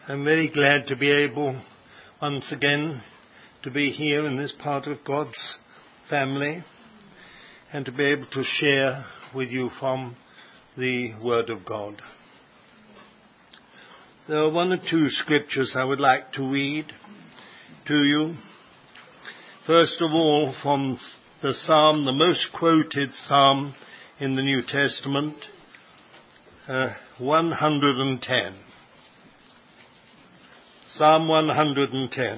I'm very glad to be able once again to be here in this part of God's family and to be able to share with you from the Word of God. There are one or two scriptures I would like to read to you. First of all, from the Psalm, the most quoted Psalm in the New Testament, 110. Psalm 110.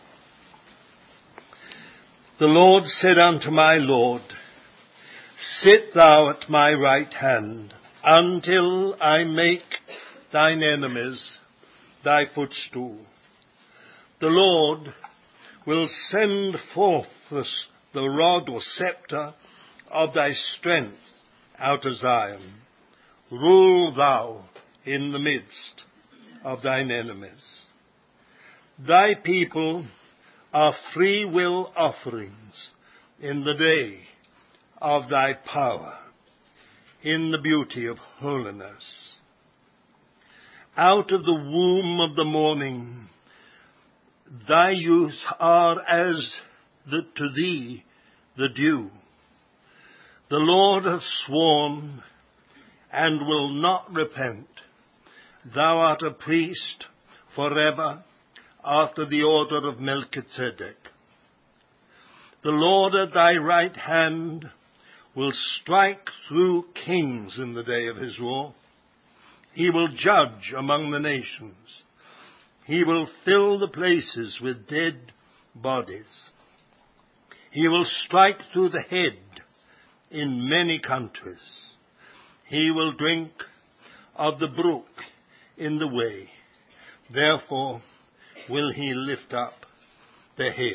The Lord said unto my Lord, Sit thou at my right hand, until I make thine enemies thy footstool. The Lord will send forth the rod or scepter of thy strength out of Zion. Rule thou in the midst of thine enemies. Thy people are free will offerings in the day of thy power, in the beauty of holiness. Out of the womb of the morning, thy youth are as to thee the dew. The Lord hath sworn and will not repent. Thou art a priest forever, after the order of Melchizedek. The Lord at thy right hand will strike through kings in the day of his wrath. He will judge among the nations. He will fill the places with dead bodies. He will strike through the head in many countries. He will drink of the brook in the way. Therefore will he lift up the head.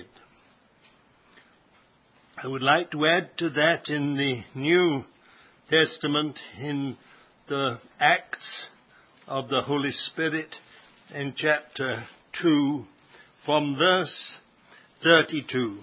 I would like to add to that in the New Testament, in the Acts of the Holy Spirit, in chapter 2, from verse 32.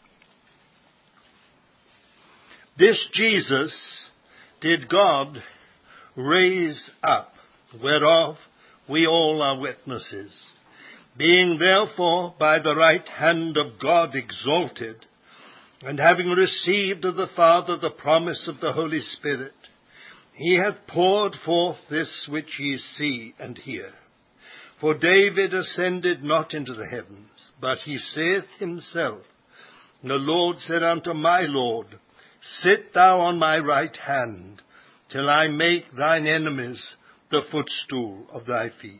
This Jesus did God raise up, whereof we all are witnesses. Being therefore by the right hand of God exalted, and having received of the Father the promise of the Holy Spirit, he hath poured forth this which ye see and hear. For David ascended not into the heavens, but he saith himself, The Lord said unto my Lord, Sit thou on my right hand, till I make thine enemies the footstool of thy feet.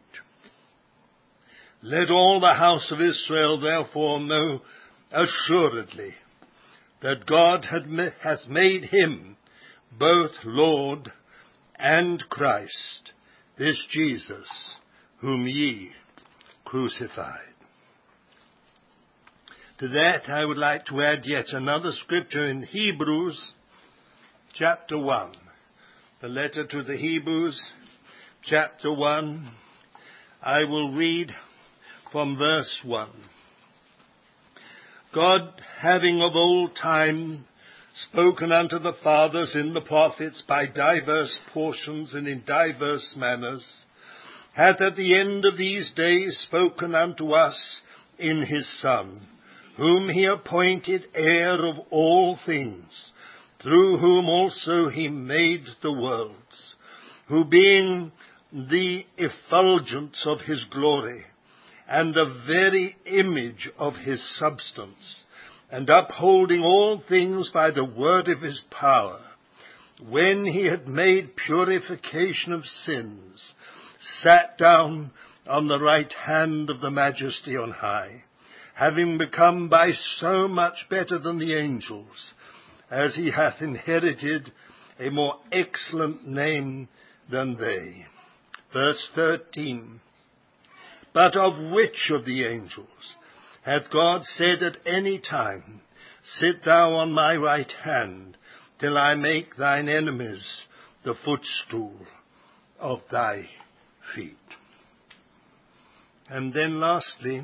Let all the house of Israel therefore know assuredly that God hath made him both Lord and Christ, this Jesus, whom ye crucified. To that I would like to add yet another scripture in Hebrews chapter 1. The letter to the Hebrews chapter 1. I will read from verse 1. God, having of old time spoken unto the fathers in the prophets by diverse portions and in diverse manners, hath at the end of these days spoken unto us in his Son, whom he appointed heir of all things, through whom also he made the worlds, who being the effulgence of his glory, and the very image of his substance, and upholding all things by the word of his power, when he had made purification of sins, sat down on the right hand of the Majesty on high, having become by so much better than the angels, as he hath inherited a more excellent name than they. Verse 13. But of which of the angels hath God said at any time, Sit thou on my right hand, till I make thine enemies the footstool of thy feet? And then lastly,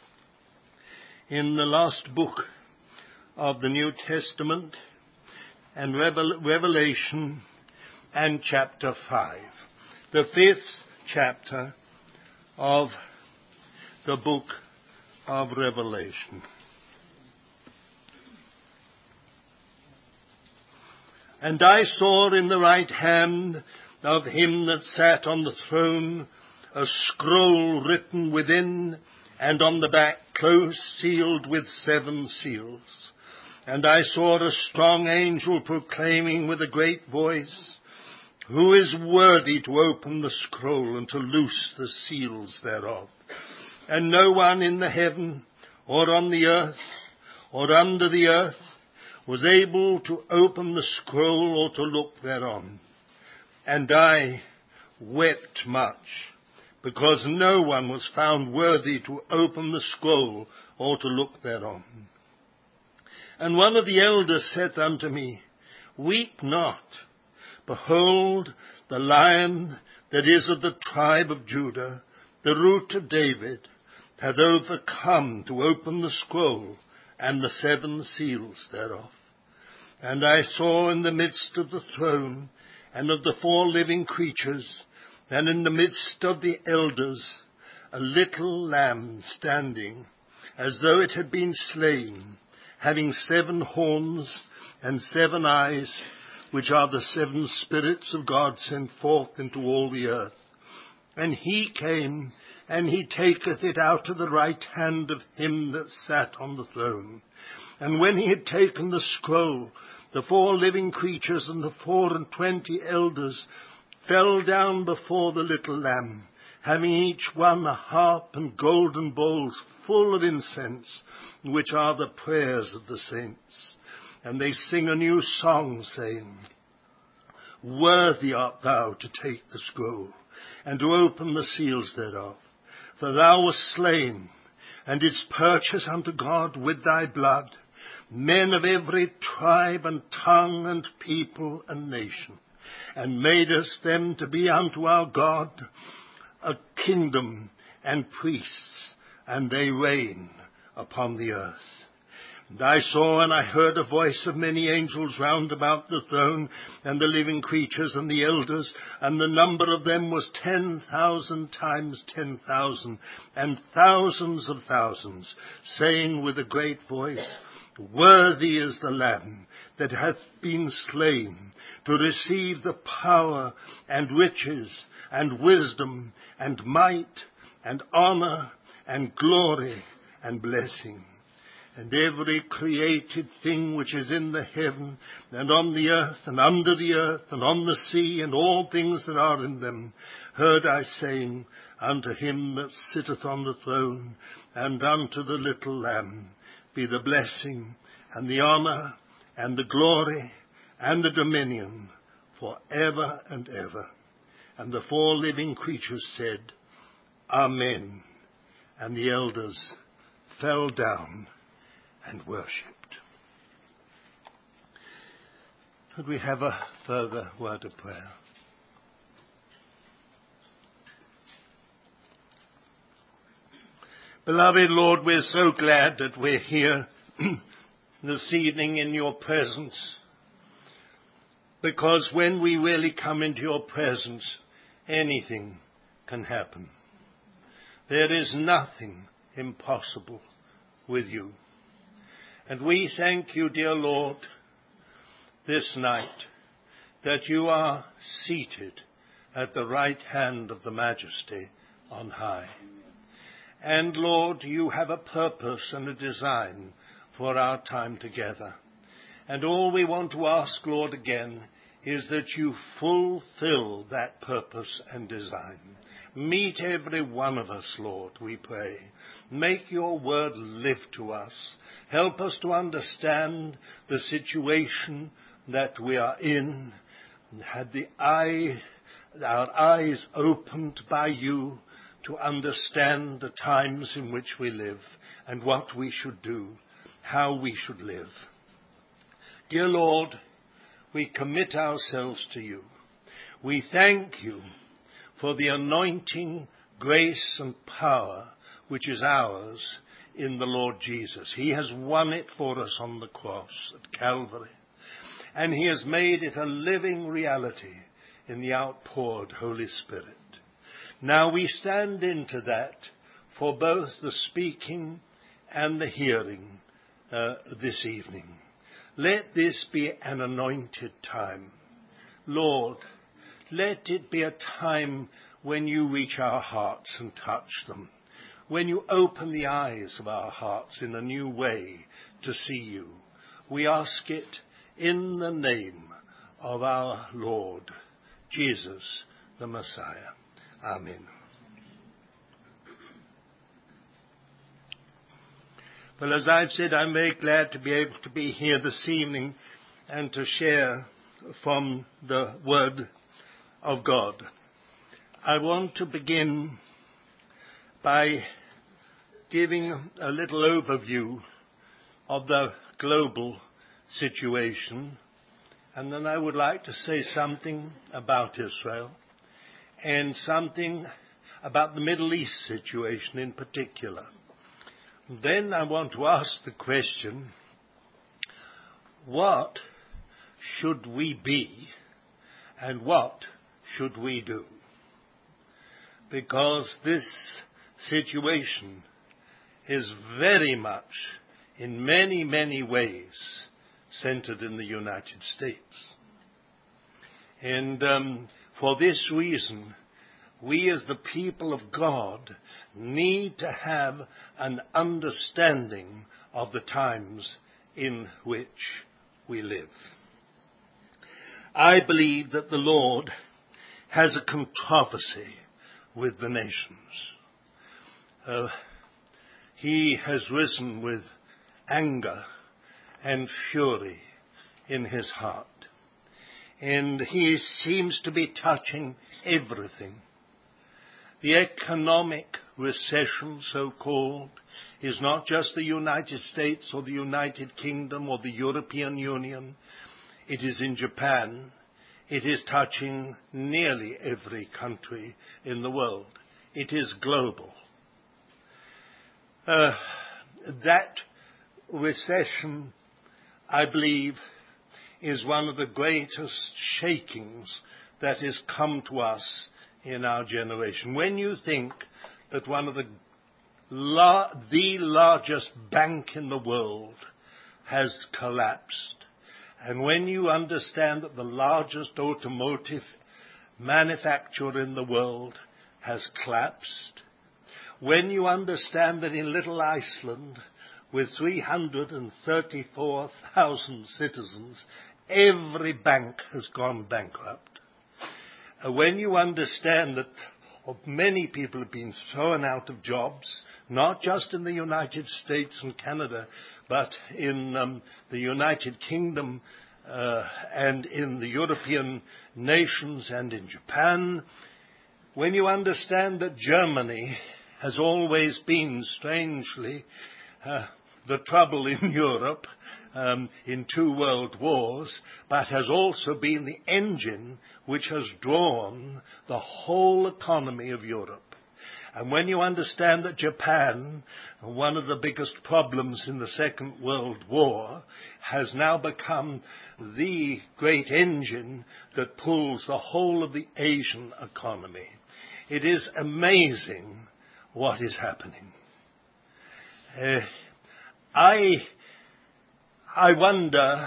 in the last book of the New Testament, and Revelation and chapter 5, the 5th chapter of the book of Revelation. And I saw in the right hand of him that sat on the throne a scroll written within and on the back, close sealed with 7 seals. And I saw a strong angel proclaiming with a great voice, "Who is worthy to open the scroll and to loose the seals thereof?" And no one in the heaven or on the earth or under the earth was able to open the scroll or to look thereon. And I wept much, because no one was found worthy to open the scroll or to look thereon. And one of the elders said unto me, "Weep not. Behold, the Lion that is of the tribe of Judah, the Root of David, hath overcome to open the scroll and the 7 seals thereof." And I saw in the midst of the throne and of the 4 living creatures, and in the midst of the elders, a little lamb standing, as though it had been slain, having 7 horns and 7 eyes, which are the 7 spirits of God sent forth into all the earth. And he came, and he taketh it out of the right hand of him that sat on the throne. And when he had taken the scroll, the 4 living creatures and the 24 elders fell down before the little lamb, having each one a harp and golden bowls full of incense, which are the prayers of the saints. And they sing a new song, saying, "Worthy art thou to take the scroll, and to open the seals thereof. For thou wast slain, and didst purchase unto God with thy blood men of every tribe and tongue and people and nation, and madest them to be unto our God a kingdom and priests, and they reign upon the earth." And I saw and I heard a voice of many angels round about the throne, and the living creatures and the elders, and the number of them was 10,000 times 10,000, and thousands of thousands, saying with a great voice, "Worthy is the Lamb that hath been slain to receive the power and riches and wisdom and might and honor and glory and blessing." And every created thing which is in the heaven and on the earth and under the earth and on the sea and all things that are in them, heard I saying, "Unto him that sitteth on the throne and unto the little Lamb be the blessing and the honor and the glory and the dominion for ever and ever." And the 4 living creatures said, "Amen." And the elders fell down and worshipped. Could we have a further word of prayer? Beloved Lord, we're so glad that we're here this evening in your presence, because when we really come into your presence, anything can happen. There is nothing impossible with you. And we thank you, dear Lord, this night, that you are seated at the right hand of the Majesty on high. And Lord, you have a purpose and a design for our time together. And all we want to ask, Lord, again, is that you fulfill that purpose and design. Meet every one of us, Lord, we pray. Make your word live to us. Help us to understand the situation that we are in. Had our eyes opened by you to understand the times in which we live and what we should do, how we should live. Dear Lord, we commit ourselves to you. We thank you for the anointing, grace and power which is ours in the Lord Jesus. He has won it for us on the cross at Calvary, and he has made it a living reality in the outpoured Holy Spirit. Now we stand into that for both the speaking and the hearing this evening. Let this be an anointed time. Lord, let it be a time when you reach our hearts and touch them, when you open the eyes of our hearts in a new way to see you. We ask it in the name of our Lord Jesus, the Messiah. Amen. Well, as I've said, I'm very glad to be able to be here this evening and to share from the Word of God. I want to begin by giving a little overview of the global situation, and then I would like to say something about Israel and something about the Middle East situation in particular. Then I want to ask the question, what should we be and what should we do? Because this situation is very much, in many, many ways, centered in the United States. And for this reason, we as the people of God need to have an understanding of the times in which we live. I believe that the Lord has a controversy with the nations. He has risen with anger and fury in his heart. And he seems to be touching everything. The economic recession, so-called, is not just the United States or the United Kingdom or the European Union. It is in Japan. It is touching nearly every country in the world. It is global. That recession, I believe, is one of the greatest shakings that has come to us in our generation. When you think that one of the largest bank in the world has collapsed, and when you understand that the largest automotive manufacturer in the world has collapsed, when you understand that in little Iceland, with 334,000 citizens, every bank has gone bankrupt, when you understand that many people have been thrown out of jobs, not just in the United States and Canada, but in the United Kingdom and in the European nations and in Japan, when you understand that Germany has always been, strangely, the trouble in Europe in 2 world wars, but has also been the engine which has drawn the whole economy of Europe. And when you understand that Japan, one of the biggest problems in the Second World War, has now become the great engine that pulls the whole of the Asian economy, it is amazing what is happening. I wonder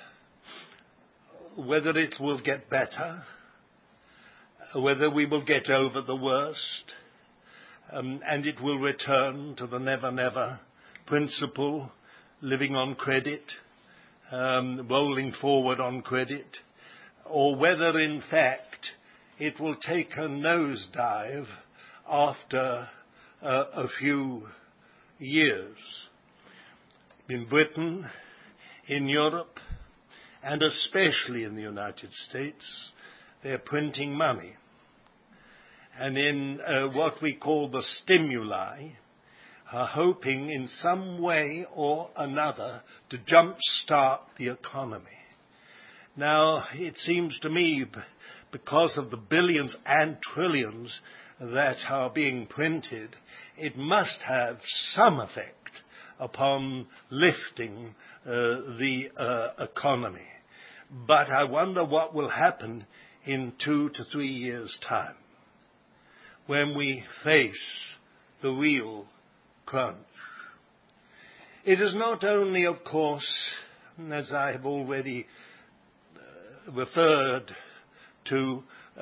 whether it will get better, whether we will get over the worst, and it will return to the never-never principle, living on credit, rolling forward on credit, or whether, in fact, it will take a nosedive after a few years. In Britain, in Europe, and especially in the United States, they're printing money. And in what we call the stimuli, are hoping in some way or another to jumpstart the economy. Now, it seems to me, because of the billions and trillions that are being printed, it must have some effect upon lifting the economy. But I wonder what will happen in 2 to 3 years' time when we face the real crunch. It is not only, of course, as I have already referred to,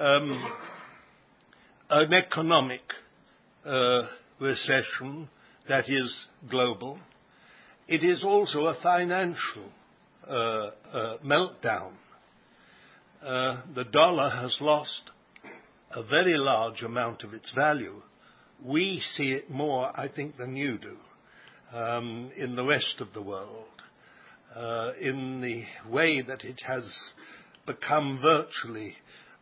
an economic recession that is global. It is also a financial meltdown. The dollar has lost a very large amount of its value. We see it more, I think, than you do in the rest of the world, in the way that it has become virtually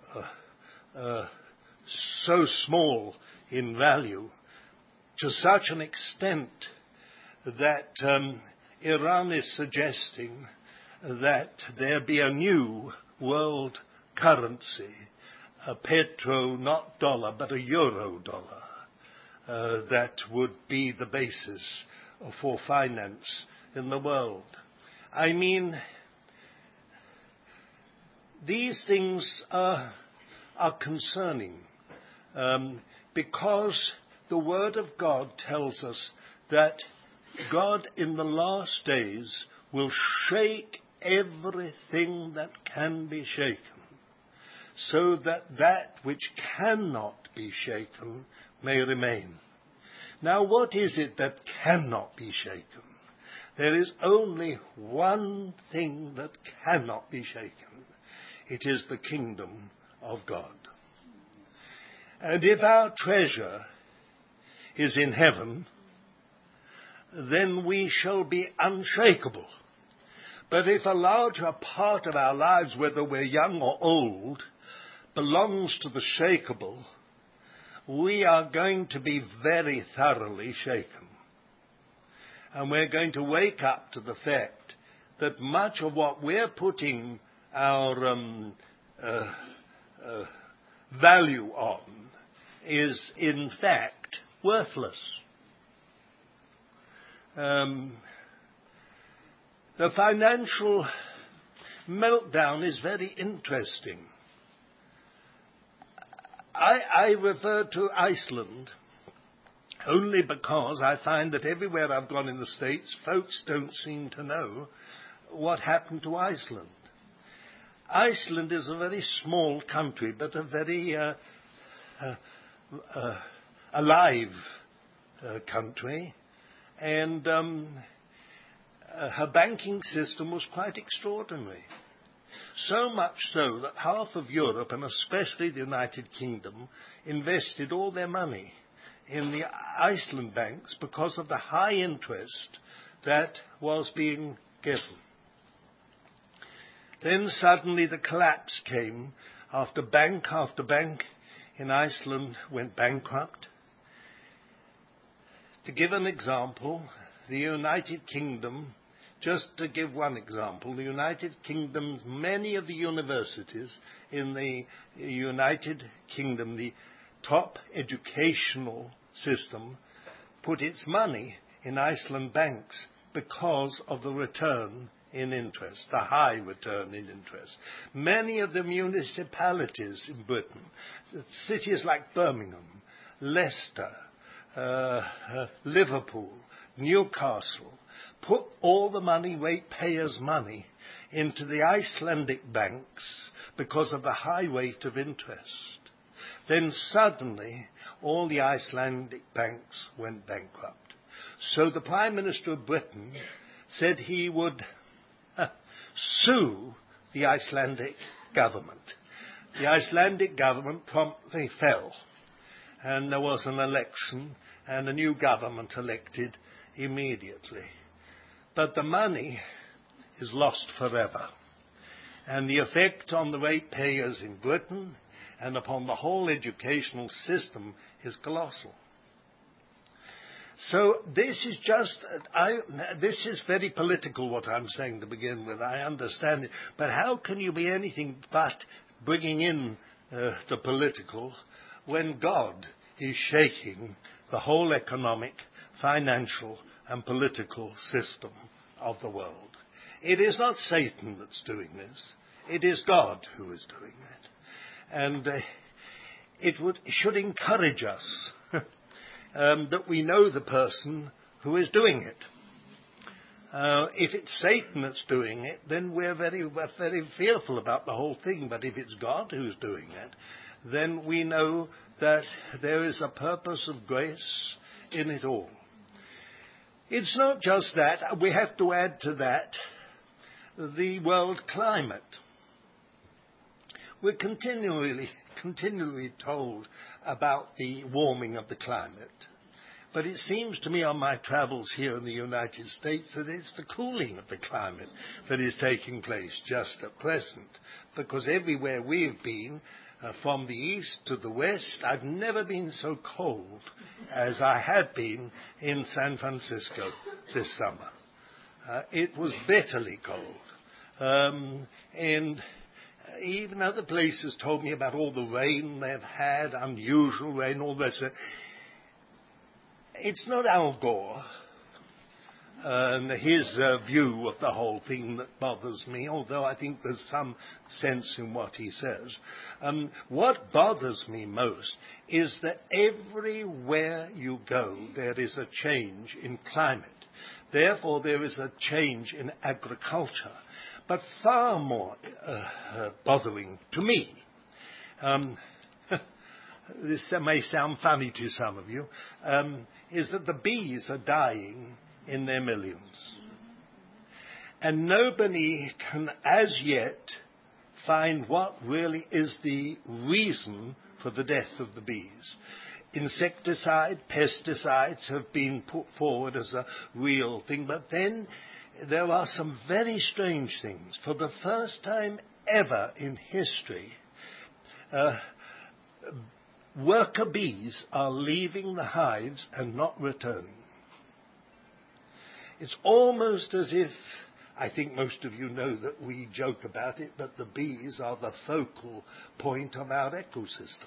so small in value, to such an extent that Iran is suggesting that there be a new world currency, a petro, not dollar, but a euro dollar, that would be the basis for finance in the world. I mean, these things are concerning because the Word of God tells us that God in the last days will shake everything that can be shaken, so that that which cannot be shaken may remain. Now, what is it that cannot be shaken? There is only one thing that cannot be shaken. It is the kingdom of God. And if our treasure is in heaven, then we shall be unshakable. But if a larger part of our lives, whether we're young or old, belongs to the shakeable, we are going to be very thoroughly shaken. And we're going to wake up to the fact that much of what we're putting our value on is in fact worthless. The financial meltdown is very interesting. I refer to Iceland only because I find that everywhere I've gone in the States, folks don't seem to know what happened to Iceland. Iceland is a very small country, but a very alive country, and her banking system was quite extraordinary. So much so that half of Europe, and especially the United Kingdom, invested all their money in the Iceland banks because of the high interest that was being given. Then suddenly the collapse came after bank in Iceland went bankrupt. To give an example, the United Kingdom, just to give one example, the United Kingdom, many of the universities in the United Kingdom, the top educational system, put its money in Iceland banks because of the return in interest, the high return in interest. Many of the municipalities in Britain, cities like Birmingham, Leicester, Liverpool, Newcastle, put all the money, ratepayers' money, into the Icelandic banks because of the high rate of interest. Then suddenly, all the Icelandic banks went bankrupt. So the Prime Minister of Britain said he would sue the Icelandic government. The Icelandic government promptly fell, and there was an election, and a new government elected immediately. But the money is lost forever, and the effect on the ratepayers in Britain and upon the whole educational system is colossal. So this is very political, what I'm saying to begin with. I understand it. But how can you be anything but bringing in the political when God is shaking the whole economic, financial, and political system of the world? It is not Satan that's doing this. It is God who is doing it. And it should encourage us that we know the person who is doing it. If it's Satan that's doing it, then we're very fearful about the whole thing. But if it's God who's doing it, then we know that there is a purpose of grace in it all. It's not just that. We have to add to that the world climate. We're continually told about the warming of the climate. But it seems to me on my travels here in the United States that it's the cooling of the climate that is taking place just at present. Because everywhere we've been, from the east to the west, I've never been so cold as I had been in San Francisco this summer. It was bitterly cold. And even other places told me about all the rain they've had, unusual rain, all this. It's not Al Gore and his view of the whole thing that bothers me, although I think there's some sense in what he says. What bothers me most is that everywhere you go, there is a change in climate. Therefore, there is a change in agriculture. But far more bothering to me, this may sound funny to some of you, is that the bees are dying in their millions. And nobody can as yet find what really is the reason for the death of the bees. Insecticide, pesticides have been put forward as a real thing, but then there are some very strange things. For the first time ever in history, worker bees are leaving the hives and not returning. It's almost as if, I think most of you know that we joke about it, but the bees are the focal point of our ecosystem.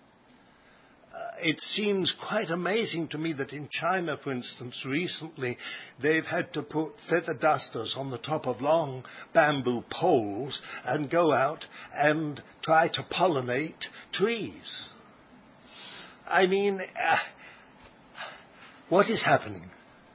It seems quite amazing to me that in China, for instance, recently, they've had to put feather dusters on the top of long bamboo poles and go out and try to pollinate trees. I mean, what is happening?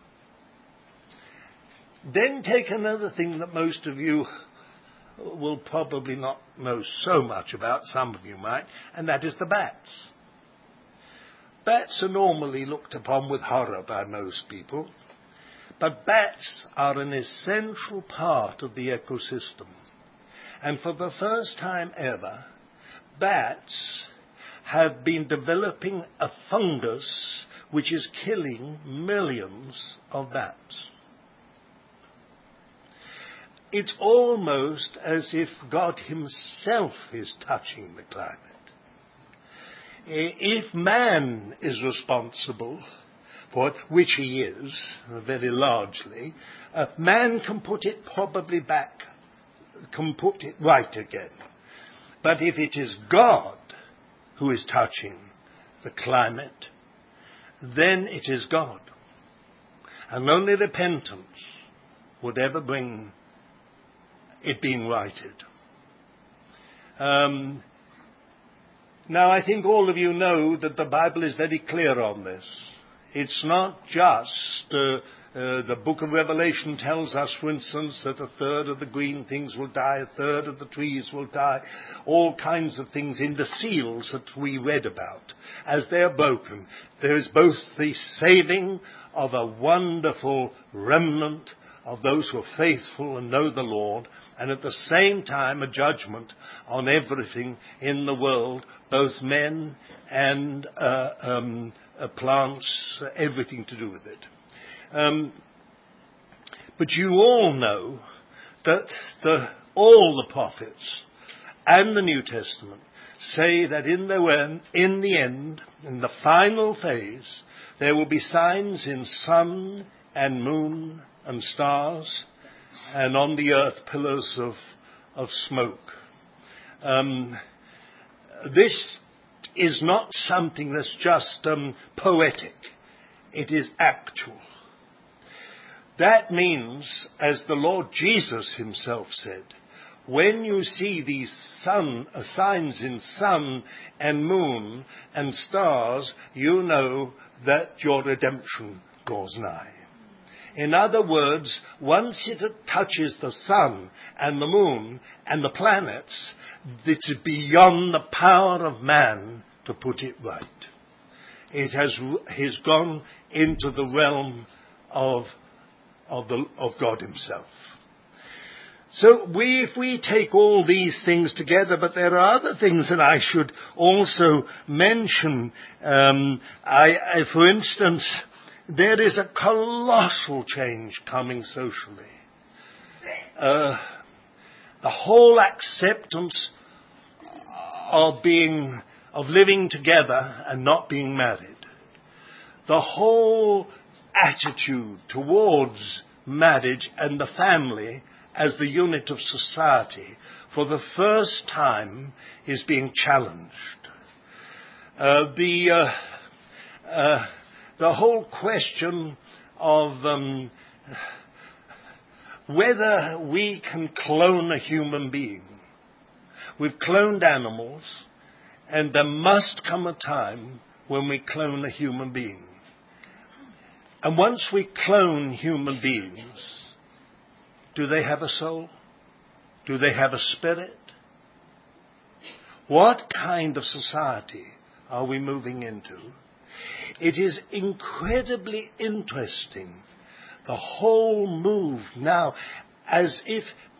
Then take another thing that most of you will probably not know so much about, some of you might, and that is the bats. Bats are normally looked upon with horror by most people, but bats are an essential part of the ecosystem. And for the first time ever, bats have been developing a fungus which is killing millions of bats. It's almost as if God himself is touching the climate. If man is responsible for it, which he is, very largely, man can put it probably back, can put it right again. But if it is God who is touching the climate, then it is God. And only repentance would ever bring it being righted. Now, I think all of you know that the Bible is very clear on this. It's not just the book of Revelation tells us, for instance, that a third of the green things will die, a third of the trees will die, all kinds of things in the seals that we read about. As they're broken, there is both the saving of a wonderful remnant of those who are faithful and know the Lord, and at the same time a judgment on everything in the world, both men and plants, everything to do with it. But you all know that all the prophets and the New Testament say that in the end, in the final phase, there will be signs in sun and moon and stars, and on the earth pillars of smoke. This is not something that's just poetic. It is actual. That means, as the Lord Jesus himself said, when you see these signs in sun and moon and stars, you know that your redemption draws nigh. In other words, once it touches the sun and the moon and the planets, it's beyond the power of man to put it right. It has gone into the realm of God himself. So if we take all these things together, but there are other things that I should also mention. For instance, there is a colossal change coming socially. The whole acceptance of living together and not being married. The whole attitude towards marriage and the family as the unit of society for the first time is being challenged. The whole question of whether we can clone a human being. We've cloned animals, and there must come a time when we clone a human being. And once we clone human beings, do they have a soul? Do they have a spirit? What kind of society are we moving into? It is incredibly interesting, the whole move now, as if...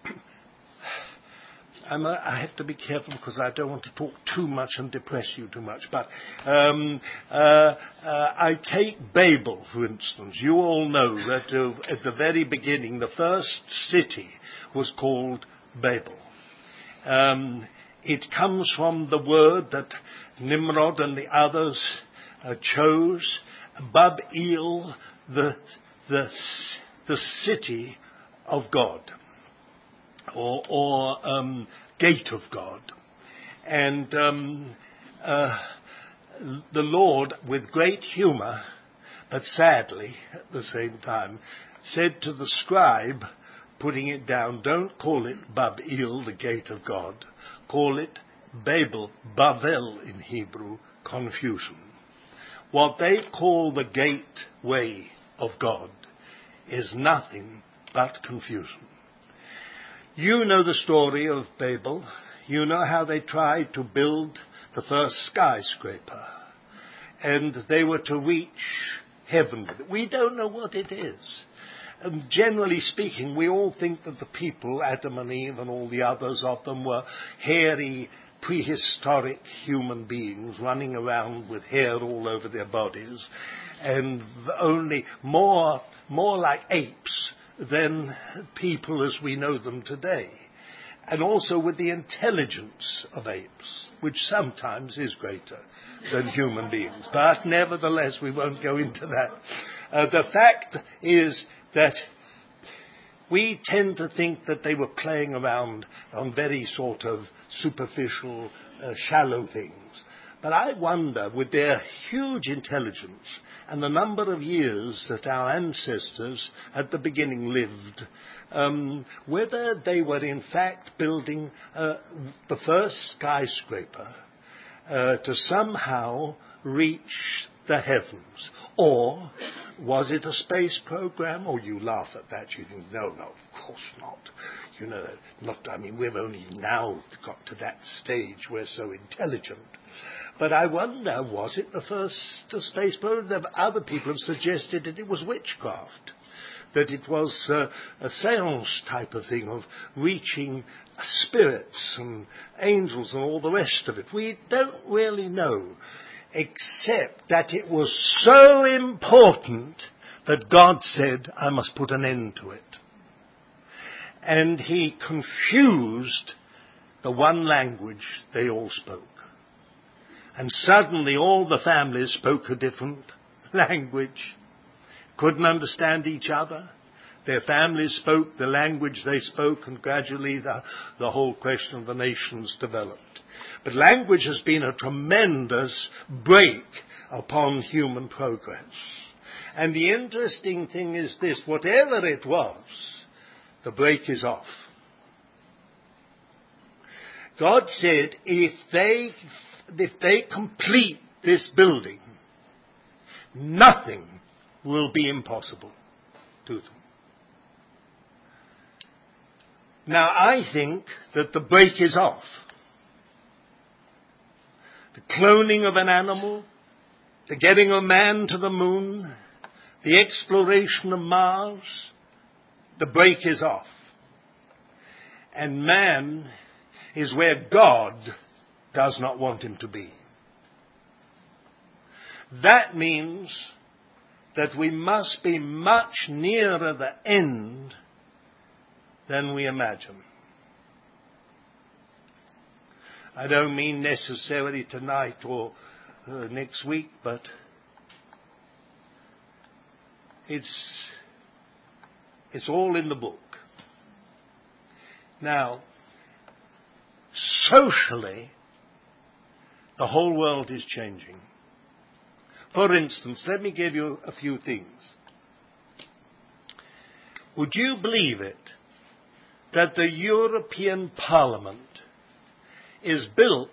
I have to be careful because I don't want to talk too much and depress you too much. But I take Babel, for instance. You all know that at the very beginning, the first city was called Babel. It comes from the word that Nimrod and the others chose, Bab-el, the city of God. Or gate of God. And the Lord, with great humour, but sadly at the same time, said to the scribe, putting it down, don't call it Bab-el, the gate of God. Call it Babel, Bavel in Hebrew, confusion. What they call the gateway of God is nothing but confusion. You know the story of Babel. You know how they tried to build the first skyscraper. And they were to reach heaven with it. We don't know what it is. Generally speaking, we all think that the people, Adam and Eve and all the others of them, were hairy, prehistoric human beings running around with hair all over their bodies. And only more like apes than people as we know them today. And also with the intelligence of apes, which sometimes is greater than human beings. But nevertheless, we won't go into that. The fact is that we tend to think that they were playing around on very sort of superficial, shallow things. But I wonder, with their huge intelligence and the number of years that our ancestors at the beginning lived, whether they were in fact building the first skyscraper to somehow reach the heavens. Or was it a space program? Or you laugh at that, you think, no, of course not. You know, we've only now got to that stage, we're so intelligent. But I wonder, was it the first space program? Other people have suggested that it was witchcraft, that it was a seance type of thing of reaching spirits and angels and all the rest of it. We don't really know, except that it was so important that God said, I must put an end to it. And he confused the one language they all spoke. And suddenly all the families spoke a different language, couldn't understand each other. Their families spoke the language they spoke, and gradually the whole question of the nations developed. But language has been a tremendous break upon human progress. And the interesting thing is this, whatever it was, the break is off. God said, if they complete this building, nothing will be impossible to them. Now, I think that the break is off. The cloning of an animal, the getting a man to the moon, the exploration of Mars, the break is off. And man is where God does not want him to be. That means that we must be much nearer the end than we imagine. I don't mean necessarily tonight or next week, but it's all in the book. Now, socially, the whole world is changing. For instance, let me give you a few things. Would you believe it that the European Parliament is built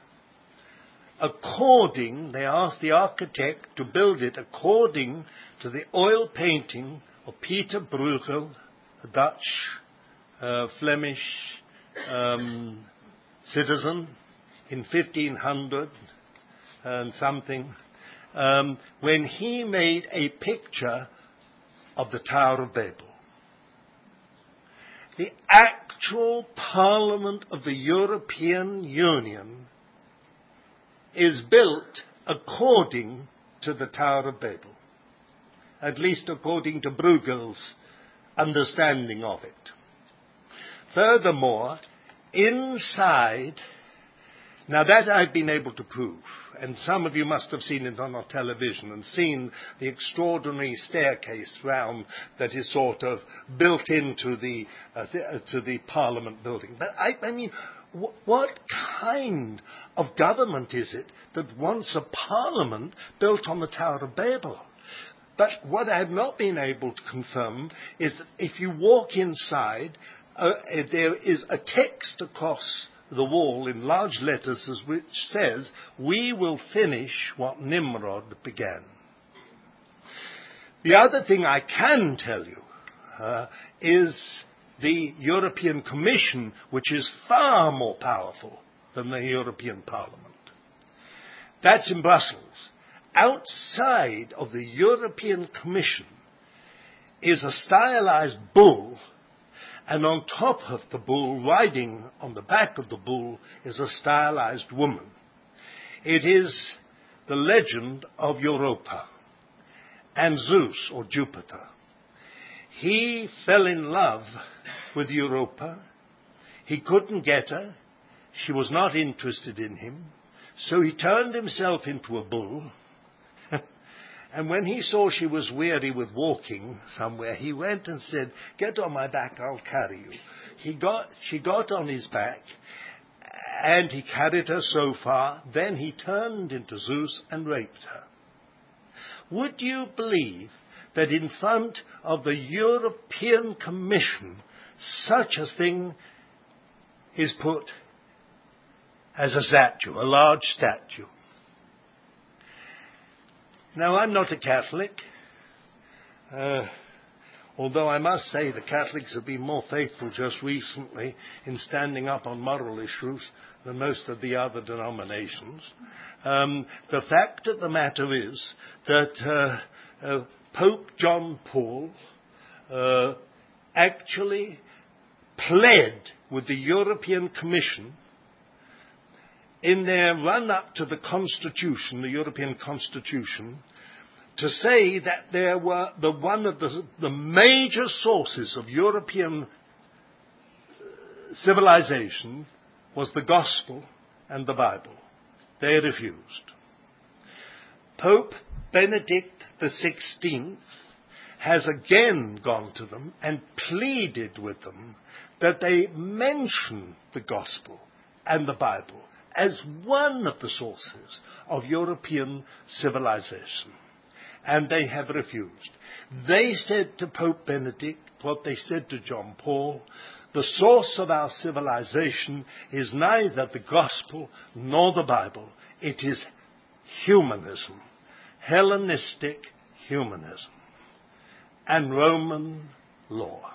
according, they asked the architect to build it according to the oil painting of Peter Bruegel, a Dutch, Flemish citizen in 1500 and something, when he made a picture of the Tower of Babel. The actual Parliament of the European Union is built according to the Tower of Babel, at least according to Bruegel's understanding of it. Furthermore, inside, now that I've been able to prove, and some of you must have seen it on our television and seen the extraordinary staircase round that is sort of built into the Parliament building. But I mean, what kind of government is it that wants a Parliament built on the Tower of Babel? But what I have not been able to confirm is that if you walk inside, there is a text across the wall in large letters which says, "We will finish what Nimrod began." The other thing I can tell you is the European Commission, which is far more powerful than the European Parliament. That's in Brussels. Outside of the European Commission is a stylized bull, and on top of the bull, riding on the back of the bull, is a stylized woman. It is the legend of Europa and Zeus, or Jupiter. He fell in love with Europa. He couldn't get her. She was not interested in him. So he turned himself into a bull. And when he saw she was weary with walking somewhere, he went and said, "Get on my back, I'll carry you." She got on his back, and he carried her so far. Then he turned into Zeus and raped her. Would you believe that in front of the European Commission, such a thing is put as a statue, a large statue? Now, I'm not a Catholic, although I must say the Catholics have been more faithful just recently in standing up on moral issues than most of the other denominations. The fact of the matter is that Pope John Paul actually pled with the European Commission in their run-up to the Constitution, the European Constitution, to say that there were one of the major sources of European civilization was the Gospel and the Bible. They refused. Pope Benedict XVI has again gone to them and pleaded with them that they mention the Gospel and the Bible as one of the sources of European civilization. And they have refused. They said to Pope Benedict what they said to John Paul: the source of our civilization is neither the Gospel nor the Bible. It is humanism. Hellenistic humanism and Roman law.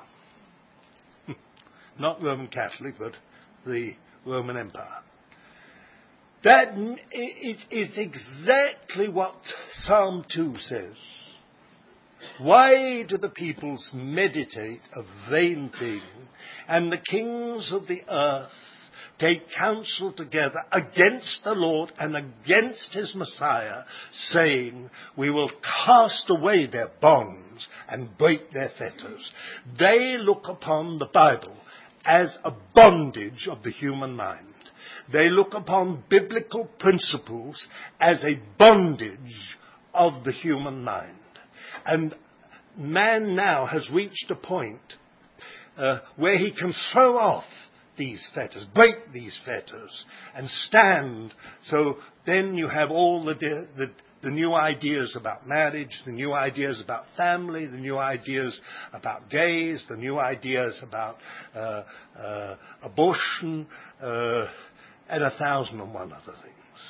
Not Roman Catholic, but the Roman Empire. That is exactly what Psalm 2 says. Why do the peoples meditate a vain thing, and the kings of the earth take counsel together against the Lord and against his Messiah, saying, we will cast away their bonds and break their fetters. They look upon the Bible as a bondage of the human mind. They look upon biblical principles as a bondage of the human mind. And man now has reached a point where he can throw off these fetters, break these fetters, and stand. So then you have all the new ideas about marriage, the new ideas about family, the new ideas about gays, the new ideas about abortion, and 1,001 other things.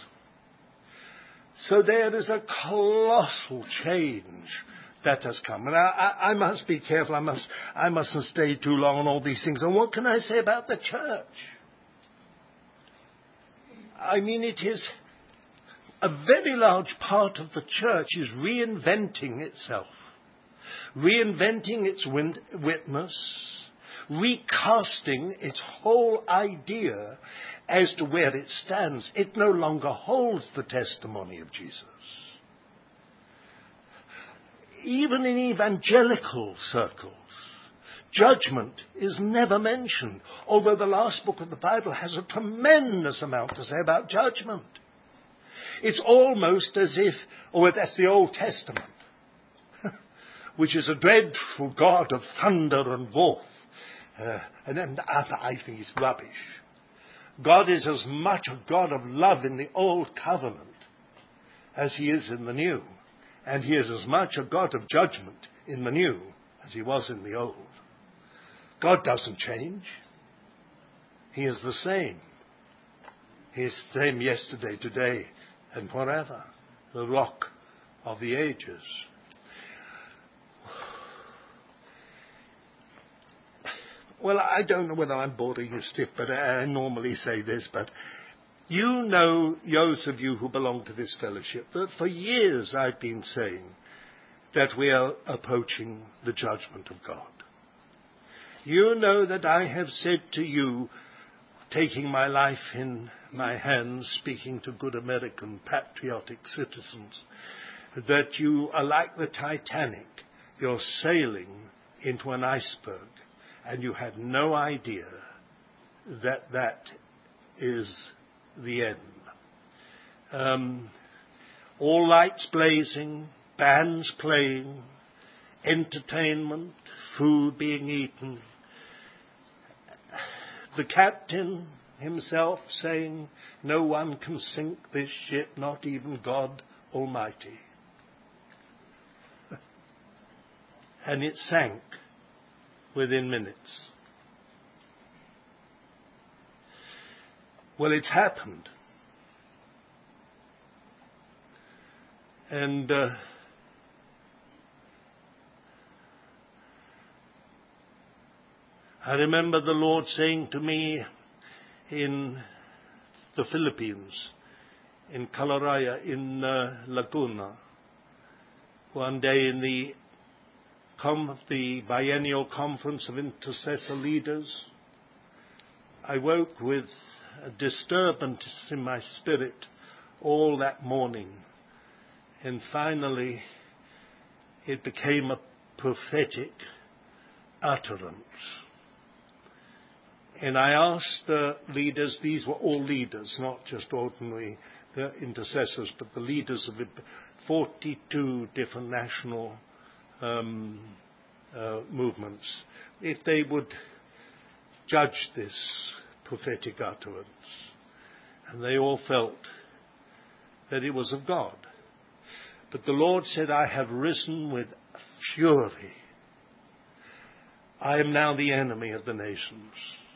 So there is a colossal change that has come. And I must be careful. I mustn't stay too long on all these things. And what can I say about the church? I mean, it is a very large part of the church is reinventing itself, reinventing its witness, recasting its whole idea as to where it stands. It no longer holds the testimony of Jesus. Even in evangelical circles, judgment is never mentioned, although the last book of the Bible has a tremendous amount to say about judgment. It's almost as if, that's the Old Testament, which is a dreadful God of thunder and wrath. And then I think it's rubbish. God is as much a God of love in the Old Covenant as he is in the New. And he is as much a God of judgment in the New as he was in the Old. God doesn't change. He is the same. He is the same yesterday, today, and forever. The Rock of the ages. Well, I don't know whether I'm boring you stiff, but I normally say this, but you know, those of you who belong to this fellowship, that for years I've been saying that we are approaching the judgment of God. You know that I have said to you, taking my life in my hands, speaking to good American patriotic citizens, that you are like the Titanic. You're sailing into an iceberg, and you have no idea that that is the end. All lights blazing, bands playing, entertainment, food being eaten. The captain himself saying, no one can sink this ship, not even God Almighty. And it sank within minutes. Well, it's happened. And I remember the Lord saying to me in the Philippines, in Calaraya, in Laguna, one day in the biennial conference of intercessor leaders, I woke with a disturbance in my spirit all that morning. And finally, it became a prophetic utterance. And I asked the leaders, these were all leaders, not just ordinary intercessors, but the leaders of 42 different national movements, if they would judge this prophetic utterance. And they all felt that it was of God. But the Lord said, I have risen with fury. I am now the enemy of the nations.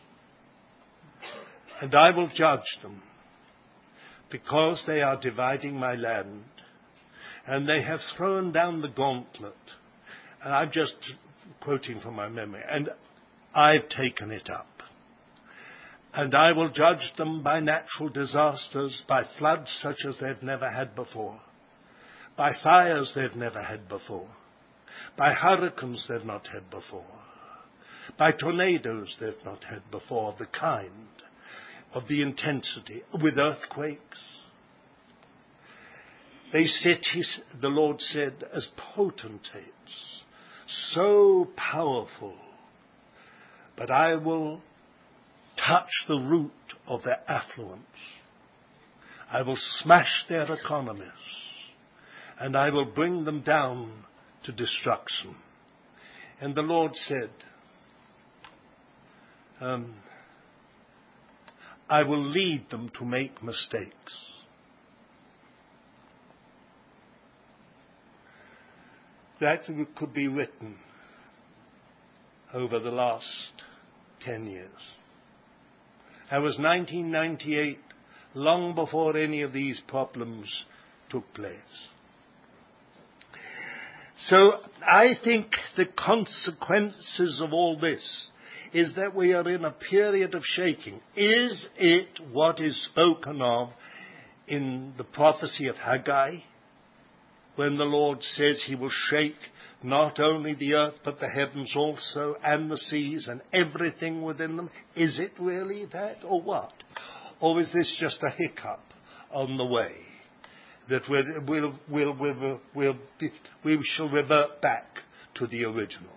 And I will judge them because they are dividing my land And they have thrown down the gauntlet. And I'm just quoting from my memory. And I've taken it up. And I will judge them by natural disasters, by floods such as they've never had before, by fires they've never had before, by hurricanes they've not had before, by tornadoes they've not had before, of the kind, of the intensity, with earthquakes. They sit, the Lord said, as potentates, so powerful, but I will touch the root of their affluence. I will smash their economies, and I will bring them down to destruction. And the Lord said, I will lead them to make mistakes. That could be written over the last 10 years. That was 1998, long before any of these problems took place. So I think the consequences of all this is that we are in a period of shaking. Is it what is spoken of in the prophecy of Haggai, when the Lord says he will shake not only the earth but the heavens also, and the seas and everything within them? Is it really that, or what? Or is this just a hiccup on the way, that we shall revert back to the original?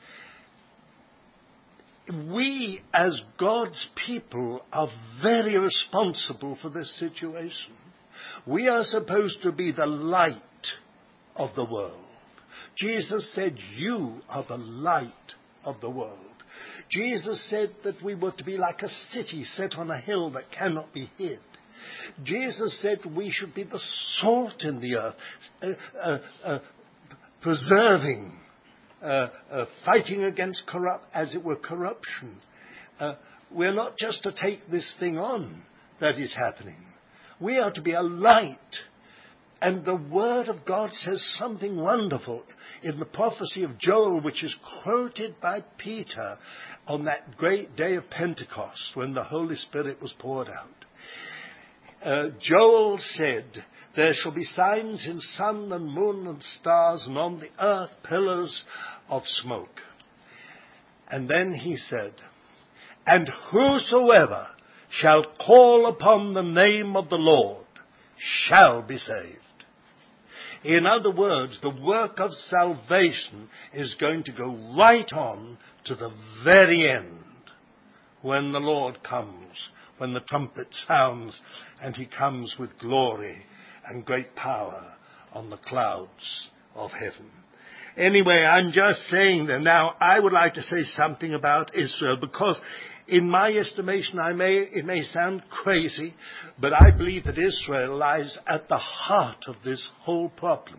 We, as God's people, are very responsible for this situation. We are supposed to be the light of the world. Jesus said, you are the light of the world. Jesus said that we were to be like a city set on a hill that cannot be hid. Jesus said we should be the salt in the earth, preserving, fighting against corruption. We're not just to take this thing on that is happening. We are to be a light. And the Word of God says something wonderful in the prophecy of Joel, which is quoted by Peter on that great day of Pentecost when the Holy Spirit was poured out. Joel said, there shall be signs in sun and moon and stars, and on the earth pillars of smoke. And then he said, and whosoever shall call upon the name of the Lord shall be saved. In other words, the work of salvation is going to go right on to the very end when the Lord comes, when the trumpet sounds and he comes with glory and great power on the clouds of heaven. Anyway, I'm just saying that now I would like to say something about Israel, because in my estimation, it may sound crazy, but I believe that Israel lies at the heart of this whole problem.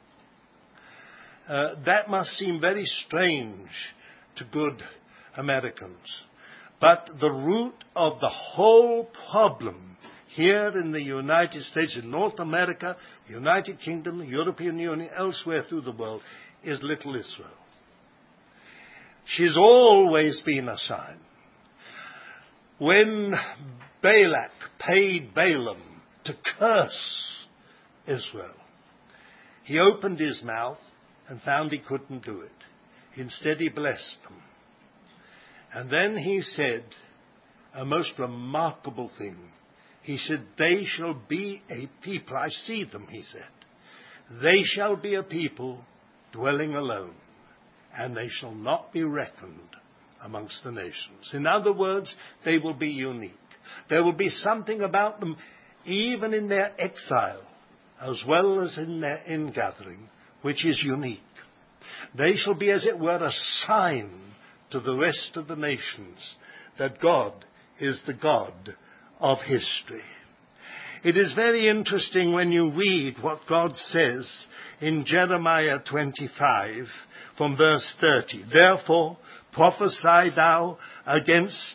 That must seem very strange to good Americans. But the root of the whole problem here in the United States, in North America, the United Kingdom, the European Union, elsewhere through the world, is little Israel. She's always been a sign. When Balak paid Balaam to curse Israel, he opened his mouth and found he couldn't do it. Instead, he blessed them. And then he said a most remarkable thing. He said, they shall be a people. I see them, he said. They shall be a people dwelling alone, and they shall not be reckoned amongst the nations. In other words, they will be unique. There will be something about them, even in their exile, as well as in their ingathering, which is unique. They shall be, as it were, a sign to the rest of the nations that God is the God of history. It is very interesting when you read what God says in Jeremiah 25 from verse 30. Therefore, prophesy thou against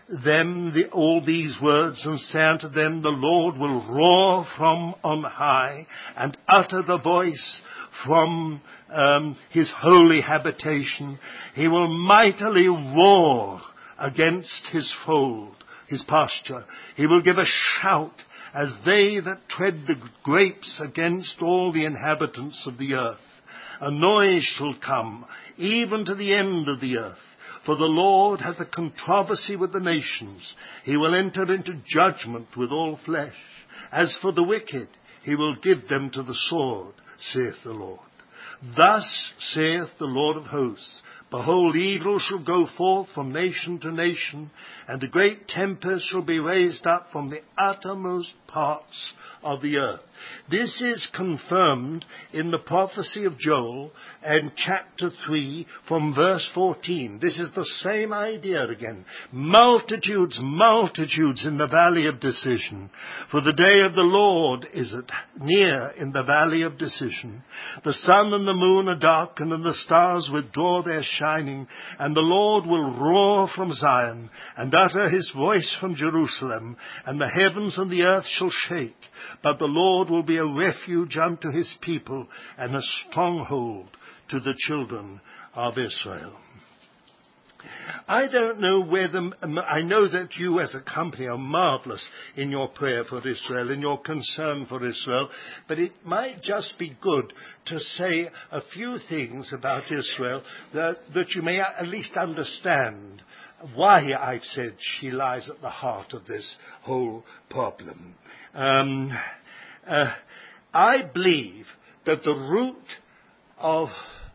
them all these words and say unto them, the Lord will roar from on high and utter the voice from his holy habitation. He will mightily roar against his fold, his pasture. He will give a shout as they that tread the grapes against all the inhabitants of the earth. A noise shall come even to the end of the earth. For the Lord hath a controversy with the nations. He will enter into judgment with all flesh. As for the wicked, he will give them to the sword, saith the Lord. Thus saith the Lord of hosts, behold, evil shall go forth from nation to nation, and a great tempest shall be raised up from the uttermost parts of the earth. This is confirmed in the prophecy of Joel and chapter 3 from verse 14. This is the same idea again. Multitudes, multitudes in the valley of decision. For the day of the Lord is near in the valley of decision. The sun and the moon are darkened, and the stars withdraw their shining. And the Lord will roar from Zion, and utter his voice from Jerusalem. And the heavens and the earth shall shake. But the Lord will be a refuge unto his people, and a stronghold to the children of Israel. I don't know whether, I know that you as a company are marvelous in your prayer for Israel, in your concern for Israel, but it might just be good to say a few things about Israel that you may at least understand why I've said she lies at the heart of this whole problem. I believe that the root of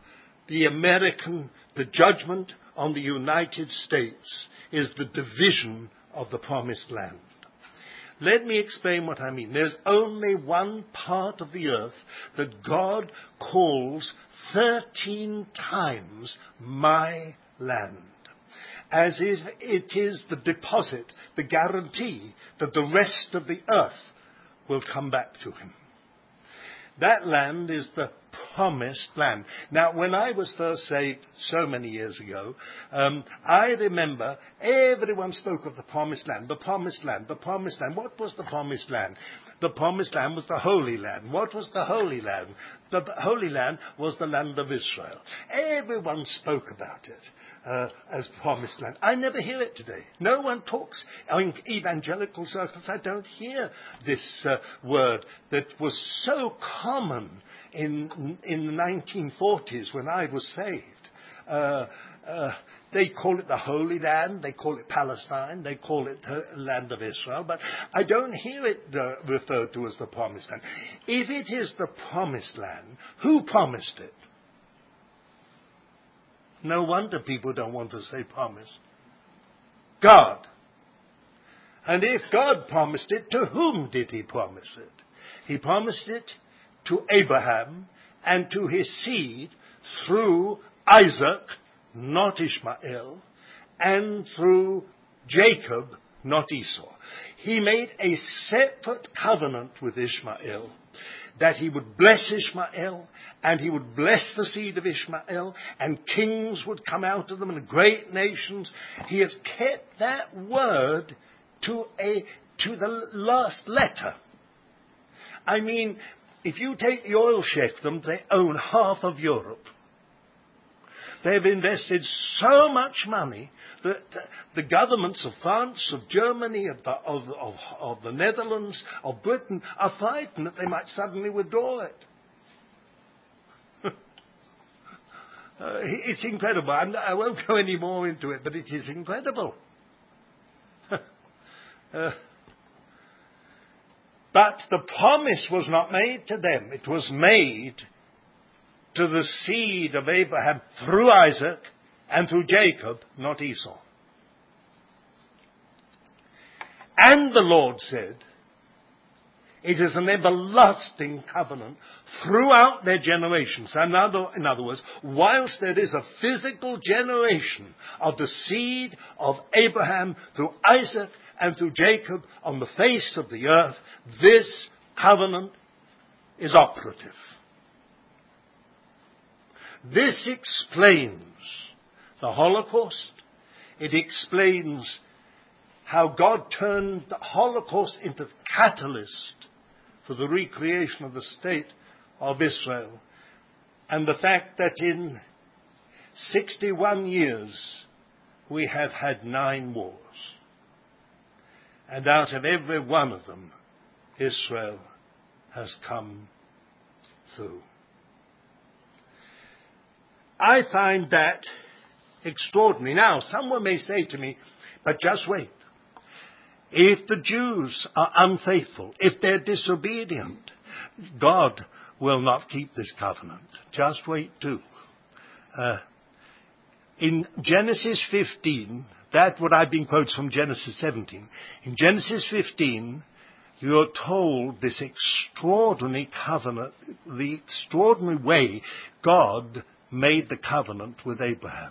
the judgment on the United States is the division of the promised land. Let me explain what I mean. There's only one part of the earth that God calls 13 times my land, as if it is the deposit, the guarantee that the rest of the earth will come back to him. That land is the promised land. Now, when I was first saved so many years ago, I remember everyone spoke of the promised land, the promised land, the promised land. What was the promised land? The promised land was the Holy Land. What was the Holy Land? The Holy Land was the land of Israel. Everyone spoke about it as promised land. I never hear it today. No one talks. In evangelical circles, I don't hear this word that was so common in the 1940s when I was saved. They call it the Holy Land, they call it Palestine, they call it the land of Israel, but I don't hear it referred to as the promised land. If it is the promised land, who promised it? No wonder people don't want to say promise. God. And if God promised it, to whom did he promise it? He promised it to Abraham and to his seed through Isaac, not Ishmael, and through Jacob, not Esau. He made a separate covenant with Ishmael, that he would bless Ishmael, and he would bless the seed of Ishmael, and kings would come out of them, and great nations. He has kept that word to the last letter. I mean, if you take the oil sheikhdom, they own half of Europe. They've invested so much money that the governments of France, of Germany, of the Netherlands, of Britain are frightened that they might suddenly withdraw it. It's incredible. I won't go any more into it, but it is incredible. But the promise was not made to them. It was made to the seed of Abraham through Isaac and through Jacob, not Esau. And the Lord said, it is an everlasting covenant throughout their generations. In other words, whilst there is a physical generation of the seed of Abraham through Isaac and through Jacob on the face of the earth, this covenant is operative. This explains the Holocaust. It explains how God turned the Holocaust into the catalyst for the recreation of the state of Israel, and the fact that in 61 years we have had 9 wars, and out of every one of them Israel has come through. I find that extraordinary. Now, someone may say to me, but just wait. If the Jews are unfaithful, if they're disobedient, God will not keep this covenant. Just wait too. In Genesis 15, that's what I've been quoting from Genesis 17. In Genesis 15, you're told this extraordinary covenant, the extraordinary way God made the covenant with Abraham.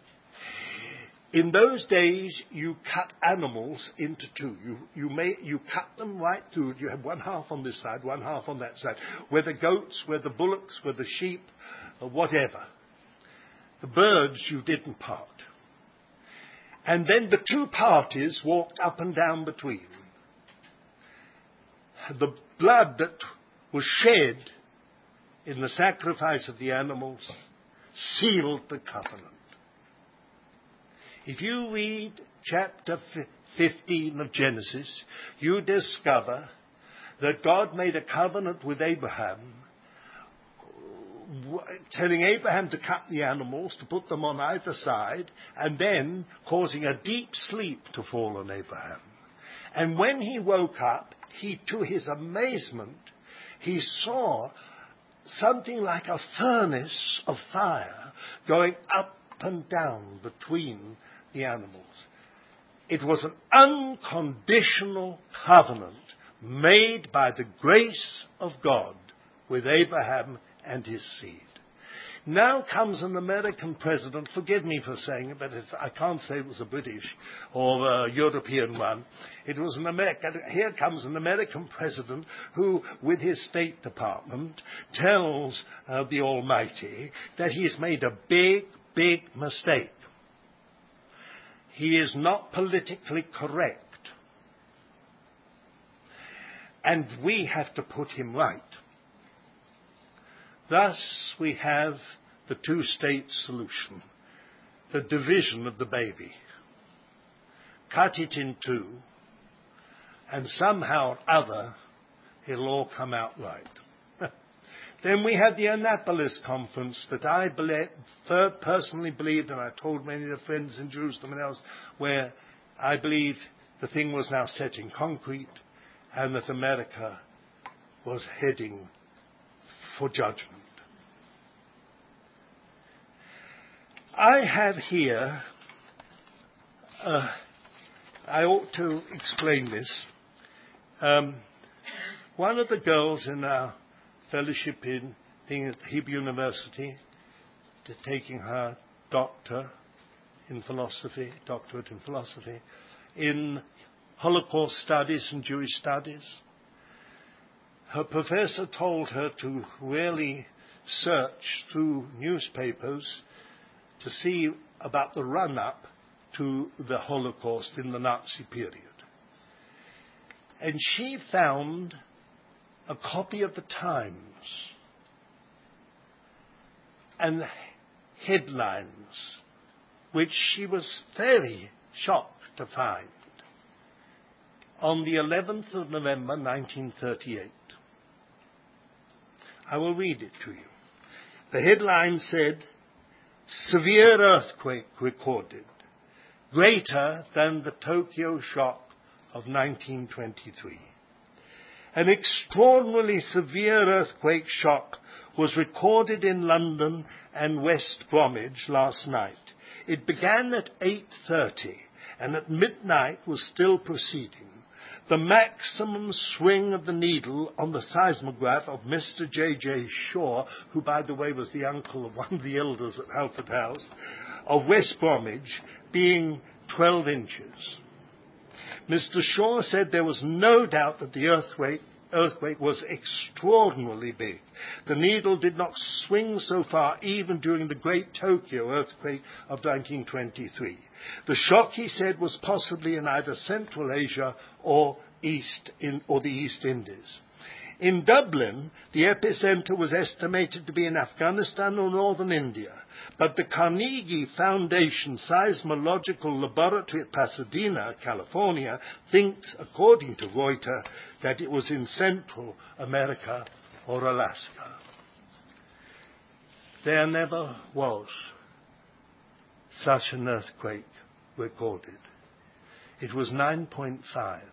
In those days, you cut animals into 2. You cut them right through. You have one half on this side, one half on that side. Whether goats, whether bullocks, whether sheep, or whatever. The birds you didn't part. And then the 2 parties walked up and down between. The blood that was shed in the sacrifice of the animals sealed the covenant. If you read chapter 15 of Genesis, you discover that God made a covenant with Abraham, telling Abraham to cut the animals, to put them on either side, and then causing a deep sleep to fall on Abraham. And when he woke up, to his amazement, he saw something like a furnace of fire going up and down between the animals. It was an unconditional covenant made by the grace of God with Abraham and his seed. Now comes an American president, forgive me for saying it, but I can't say it was a British or a European one. It was an American. Here comes an American president who, with his State Department, tells the Almighty that he's made a big, big mistake. He is not politically correct. And we have to put him right. Thus, we have the 2-state solution, the division of the baby. Cut it in 2, and somehow or other, it'll all come out right. Then we had the Annapolis Conference that I personally believed, and I told many of the friends in Jerusalem and else, where I believe the thing was now set in concrete, and that America was heading for judgment. I have here, I ought to explain this. One of the girls in our fellowship at Hebrew University, taking her doctorate in philosophy, in Holocaust studies and Jewish studies. Her professor told her to really search through newspapers to see about the run-up to the Holocaust in the Nazi period. And she found a copy of the Times and headlines, which she was very shocked to find, on the 11th of November 1938. I will read it to you. The headline said, "Severe earthquake recorded, greater than the Tokyo shock of 1923. An extraordinarily severe earthquake shock was recorded in London and West Bromwich last night. It began at 8:30 and at midnight was still proceeding. The maximum swing of the needle on the seismograph of Mr. J.J. Shaw, who, by the way, was the uncle of one of the elders at Halford House, of West Bromwich, being 12 inches. Mr. Shaw said there was no doubt that the earthquake earthquake was extraordinarily big. The needle did not swing so far even during the Great Tokyo earthquake of 1923. The shock, he said, was possibly in either Central Asia or the East Indies. In Dublin, the epicenter was estimated to be in Afghanistan or northern India, but the Carnegie Foundation Seismological Laboratory at Pasadena, California, thinks, according to Reuters, that it was in Central America or Alaska. There never was such an earthquake recorded. It was 9.5.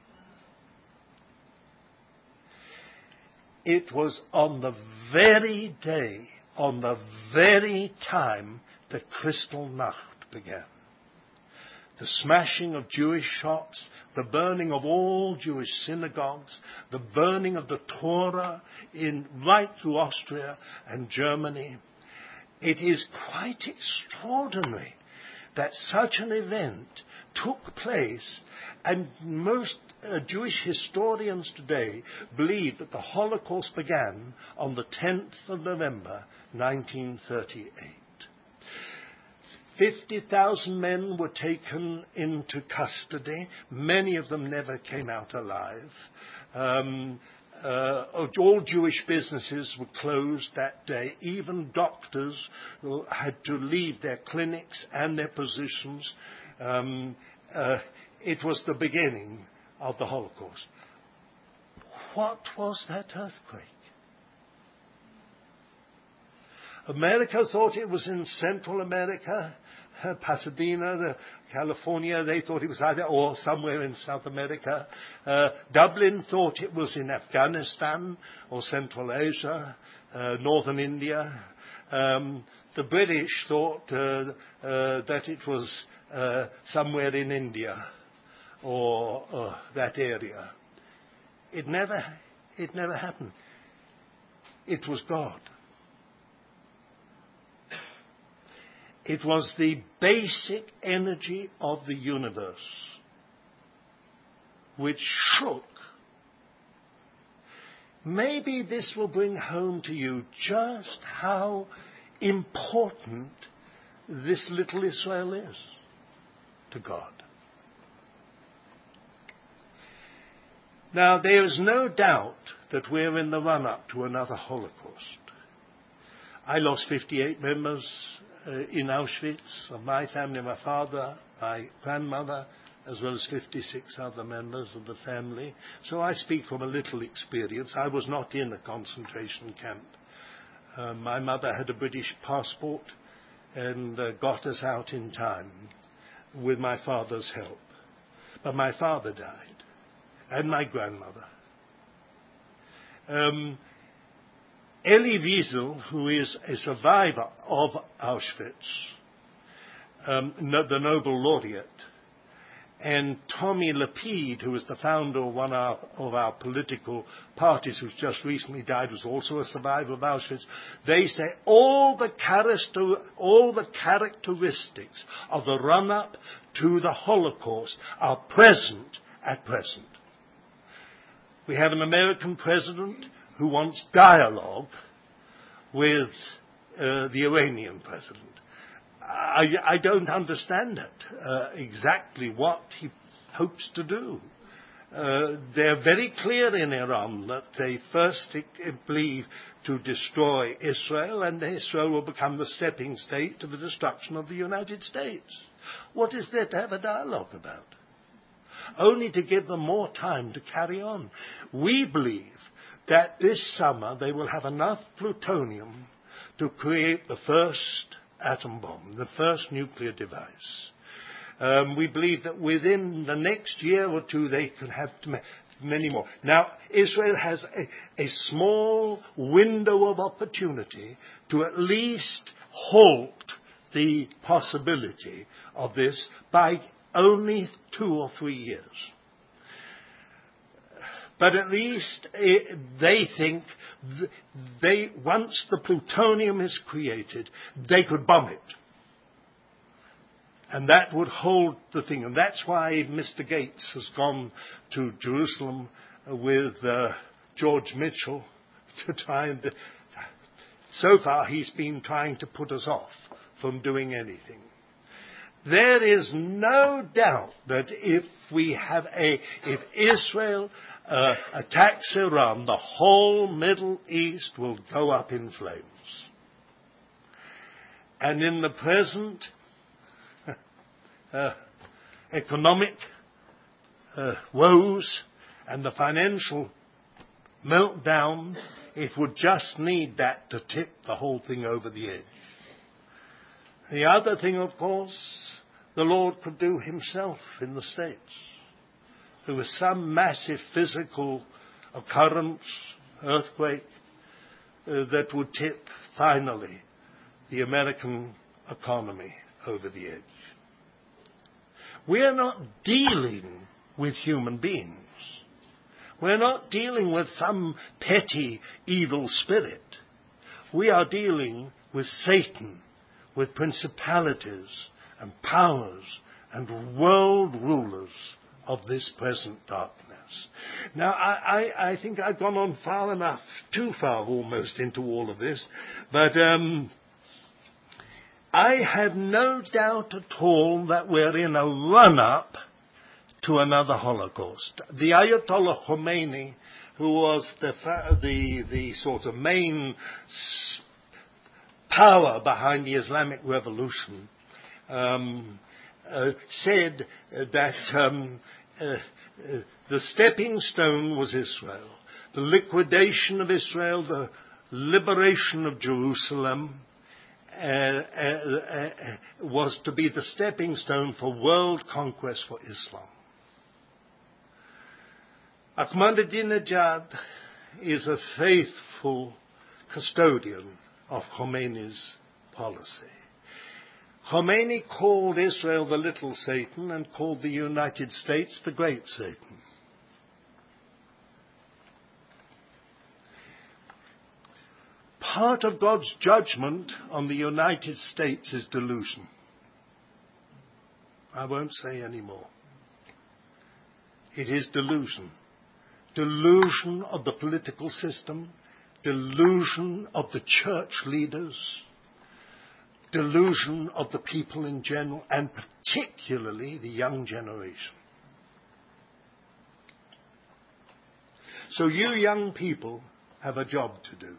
It was on the very day, on the very time that Kristallnacht began. The smashing of Jewish shops, the burning of all Jewish synagogues, the burning of the Torah right through Austria and Germany. It is quite extraordinary that such an event took place, and most Jewish historians today believe that the Holocaust began on the 10th of November, 1938. 50,000 men were taken into custody. Many of them never came out alive. All Jewish businesses were closed that day. Even doctors had to leave their clinics and their positions. It was the beginning of the Holocaust. What was that earthquake? America thought it was in Central America, Pasadena, California. They thought it was either or somewhere in South America. Dublin thought it was in Afghanistan or Central Asia, northern India. The British thought that it was somewhere in India or that area. It never happened. It was God. It was the basic energy of the universe which shook. Maybe this will bring home to you just how important this little Israel is to God. Now, there is no doubt that we're in the run-up to another Holocaust. I lost 58 members in Auschwitz of my family, my father, my grandmother, as well as 56 other members of the family. So I speak from a little experience. I was not in a concentration camp. My mother had a British passport and got us out in time with my father's help. But my father died, and my grandmother. Elie Wiesel, who is a survivor of Auschwitz, the Nobel laureate, and Tommy Lapid, who was the founder of one of our political parties, who's just recently died, was also a survivor of Auschwitz. They say all the characteristics of the run-up to the Holocaust are present at present. We have an American president who wants dialogue with the Iranian president. I don't understand exactly what he hopes to do. They're very clear in Iran that they first believe to destroy Israel, and Israel will become the stepping state to the destruction of the United States. What is there to have a dialogue about? Only to give them more time to carry on. We believe that this summer they will have enough plutonium to create the first atom bomb, the first nuclear device. We believe that within the next year or two they can have many more. Now, Israel has a small window of opportunity to at least halt the possibility of this by only 2 or 3 years. But at least they think once the plutonium is created, they could bomb it. And that would hold the thing. And that's why Mr. Gates has gone to Jerusalem with George Mitchell to try and... So far he's been trying to put us off from doing anything. There is no doubt that if Israel attacks Iran, the whole Middle East will go up in flames. And in the present economic woes and the financial meltdown, it would just need that to tip the whole thing over the edge. The other thing, of course, the Lord could do himself in the States. There was some massive physical occurrence, earthquake, that would tip, finally, the American economy over the edge. We are not dealing with human beings. We're not dealing with some petty evil spirit. We are dealing with Satan, with principalities and powers and world rulers of this present darkness. Now, I think I've gone on far enough, too far almost, into all of this, but I have no doubt at all that we're in a run-up to another Holocaust. The Ayatollah Khomeini, who was the sort of main power behind the Islamic Revolution, said that the stepping stone was Israel. The liquidation of Israel, the liberation of Jerusalem, was to be the stepping stone for world conquest for Islam. Ahmadinejad is a faithful custodian of Khomeini's policy. Khomeini called Israel the little Satan and called the United States the great Satan. Part of God's judgment on the United States is delusion. I won't say any more. It is delusion. Delusion of the political system, delusion of the church leaders, delusion of the people in general, and particularly the young generation. So you young people have a job to do.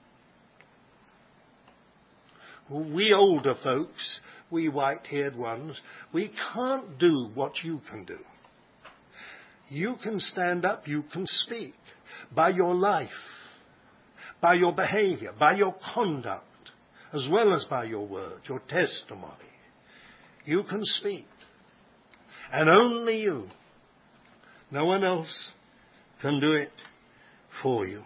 We older folks, we white-haired ones, we can't do what you can do. You can stand up, you can speak by your life, by your behavior, by your conduct, as well as by your word, your testimony. You can speak. And only you. No one else can do it for you.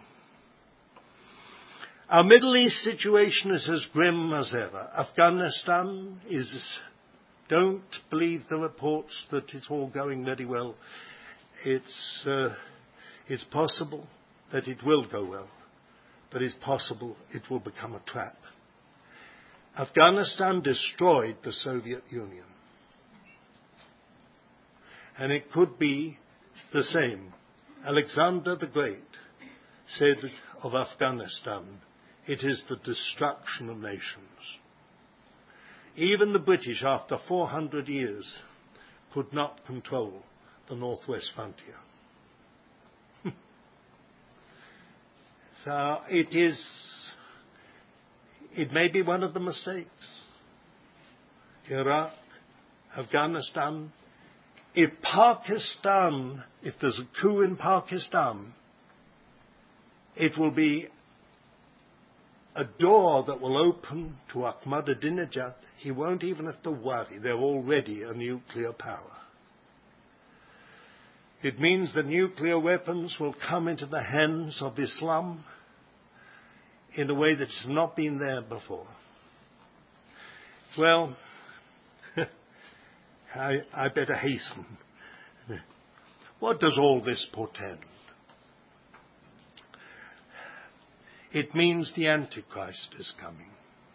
Our Middle East situation is as grim as ever. Afghanistan is, don't believe the reports that it's all going very well. It's possible that it will go well, but it's possible it will become a trap. Afghanistan destroyed the Soviet Union. And it could be the same. Alexander the Great said of Afghanistan, it is the destruction of nations. Even the British, after 400 years, could not control the northwest frontier. So it may be one of the mistakes. Iraq, Afghanistan. If there's a coup in Pakistan, it will be a door that will open to Ahmadinejad. He won't even have to worry. They're already a nuclear power. It means that nuclear weapons will come into the hands of Islam in a way that's not been there before. Well, I better hasten. What does all this portend? It means the Antichrist is coming.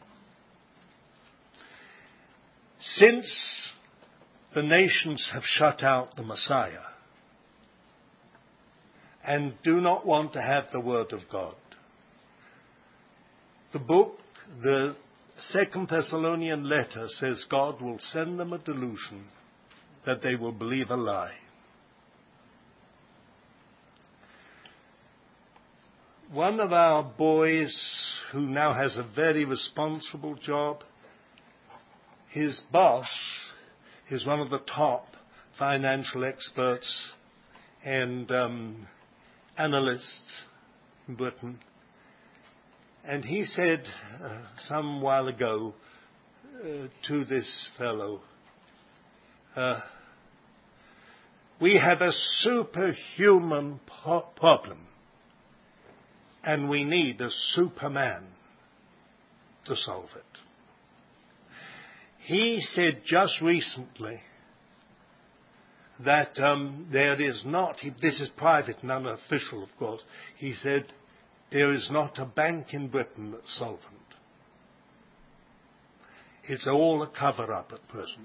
Since the nations have shut out the Messiah, and do not want to have the Word of God. The book, the 2 Thessalonian letter, says God will send them a delusion that they will believe a lie. One of our boys, who now has a very responsible job, his boss is one of the top financial experts and analysts in Britain. And he said some while ago to this fellow, we have a superhuman problem, and we need a superman to solve it. He said just recently that there is not, this is private and unofficial of course, he said there is not a bank in Britain that's solvent. It's all a cover-up at present.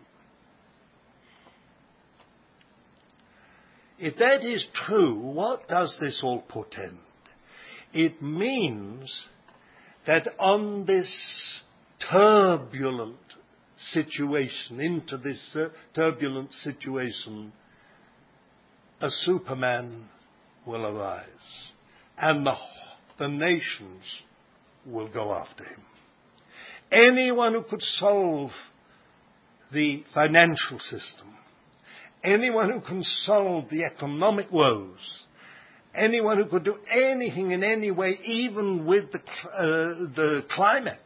If that is true, what does this all portend? It means that on this turbulent situation, into this turbulent situation, a superman will arise, and the nations will go after him. Anyone who could solve the financial system, anyone who can solve the economic woes, anyone who could do anything in any way, even with the climate,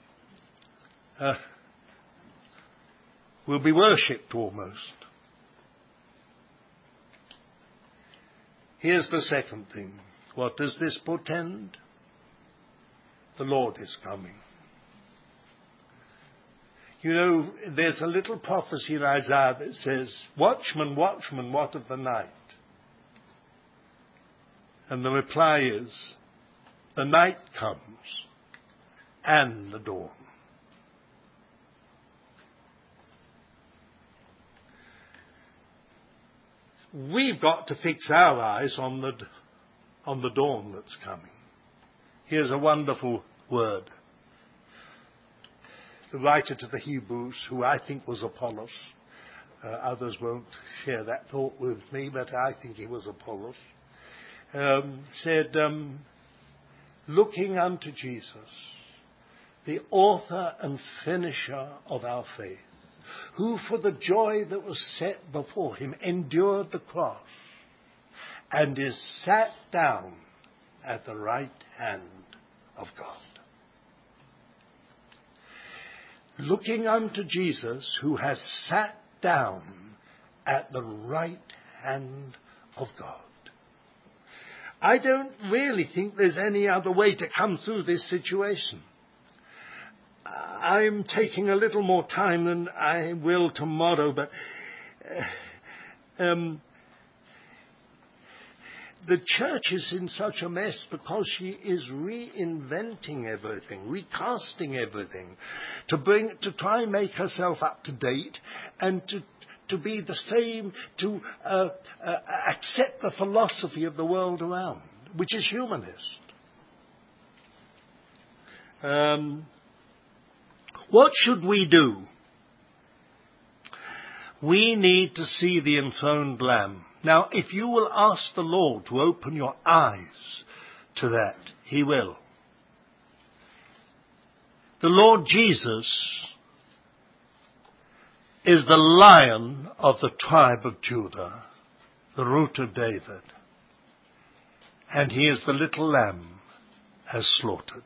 will be worshipped almost. Here's the second thing. What does this portend? The Lord is coming. You know, there's a little prophecy in Isaiah that says, "Watchman, watchman, what of the night?" And the reply is, the night comes and the dawn. We've got to fix our eyes on the dawn that's coming. Here's a wonderful word. The writer to the Hebrews, who I think was Apollos, others won't share that thought with me, but I think he was Apollos, said, looking unto Jesus, the author and finisher of our faith, who for the joy that was set before him endured the cross, and is sat down at the right hand of God. Looking unto Jesus, who has sat down at the right hand of God. I don't really think there's any other way to come through this situation. I'm taking a little more time than I will tomorrow, but the church is in such a mess because she is reinventing everything, recasting everything, to try and make herself up to date and to be the same, to accept the philosophy of the world around, which is humanist. What should we do? We need to see the enthroned Lamb. Now, if you will ask the Lord to open your eyes to that, He will. The Lord Jesus is the Lion of the tribe of Judah, the Root of David, and He is the little Lamb as slaughtered.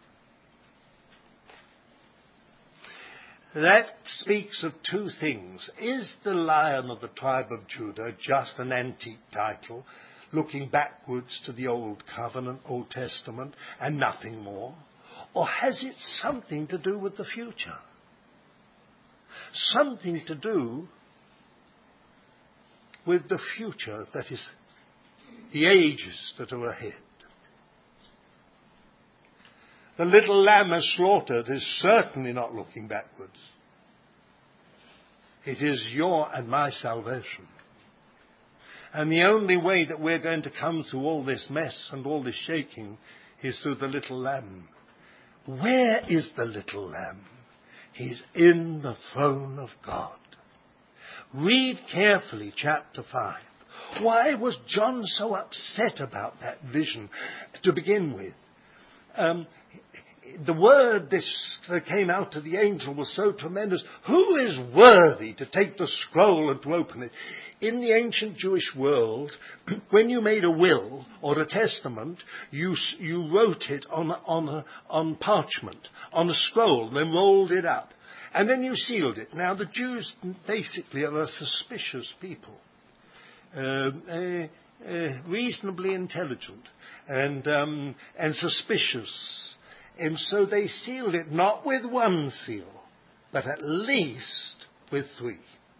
That speaks of two things. Is the Lion of the tribe of Judah just an antique title, looking backwards to the Old Covenant, Old Testament, and nothing more? Or has it something to do with the future? Something to do with the future, that is, the ages that are ahead. The little lamb as slaughtered is certainly not looking backwards. It is your and my salvation. And the only way that we're going to come through all this mess and all this shaking is through the little lamb. Where is the little lamb? He's in the throne of God. Read carefully chapter 5. Why was John so upset about that vision to begin with? The word that came out to the angel was so tremendous. Who is worthy to take the scroll and to open it? In the ancient Jewish world, when you made a will or a testament, you wrote it on parchment, on a scroll, then rolled it up. And then you sealed it. Now, the Jews basically are a suspicious people. Reasonably intelligent and suspicious. And so they sealed it not with one seal, but at least with 3.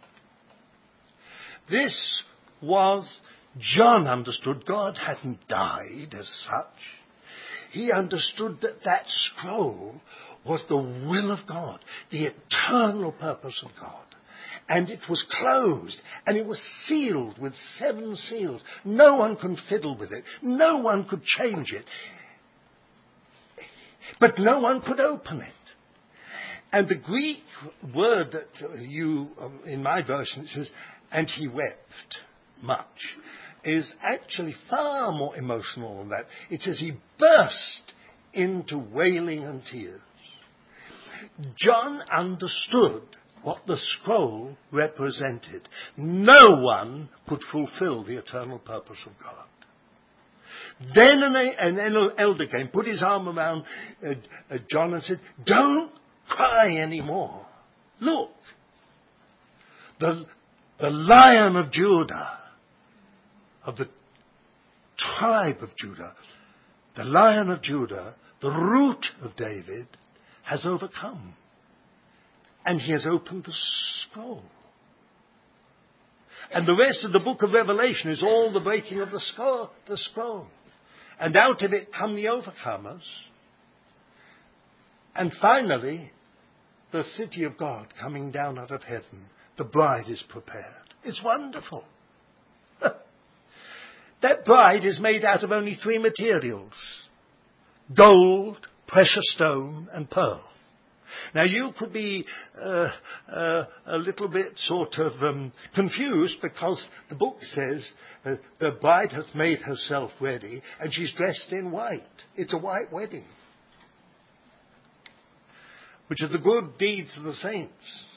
This was, John understood God hadn't died as such. He understood that that scroll was the will of God, the eternal purpose of God. And it was closed, and it was sealed with 7 seals. No one could fiddle with it. No one could change it. But no one could open it. And the Greek word that in my version, it says, and he wept much, is actually far more emotional than that. It says he burst into wailing and tears. John understood what the scroll represented. No one could fulfill the eternal purpose of God. Then an elder came, put his arm around John and said, don't cry anymore. Look, the Lion of Judah, of the tribe of Judah, the Lion of Judah, the root of David, has overcome. And he has opened the scroll. And the rest of the book of Revelation is all the breaking of the scroll. And out of it come the overcomers. And finally, the city of God coming down out of heaven. The bride is prepared. It's wonderful. That bride is made out of only 3 materials. Gold, precious stone, and pearl. Now you could be a little bit sort of confused because the book says the bride hath made herself ready and she's dressed in white. It's a white wedding, which are the good deeds of the saints.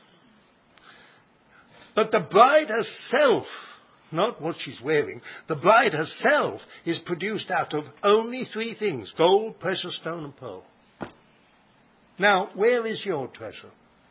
But the bride herself, not what she's wearing, the bride herself is produced out of only 3 things: gold, precious stone, and pearl. Now, where is your treasure?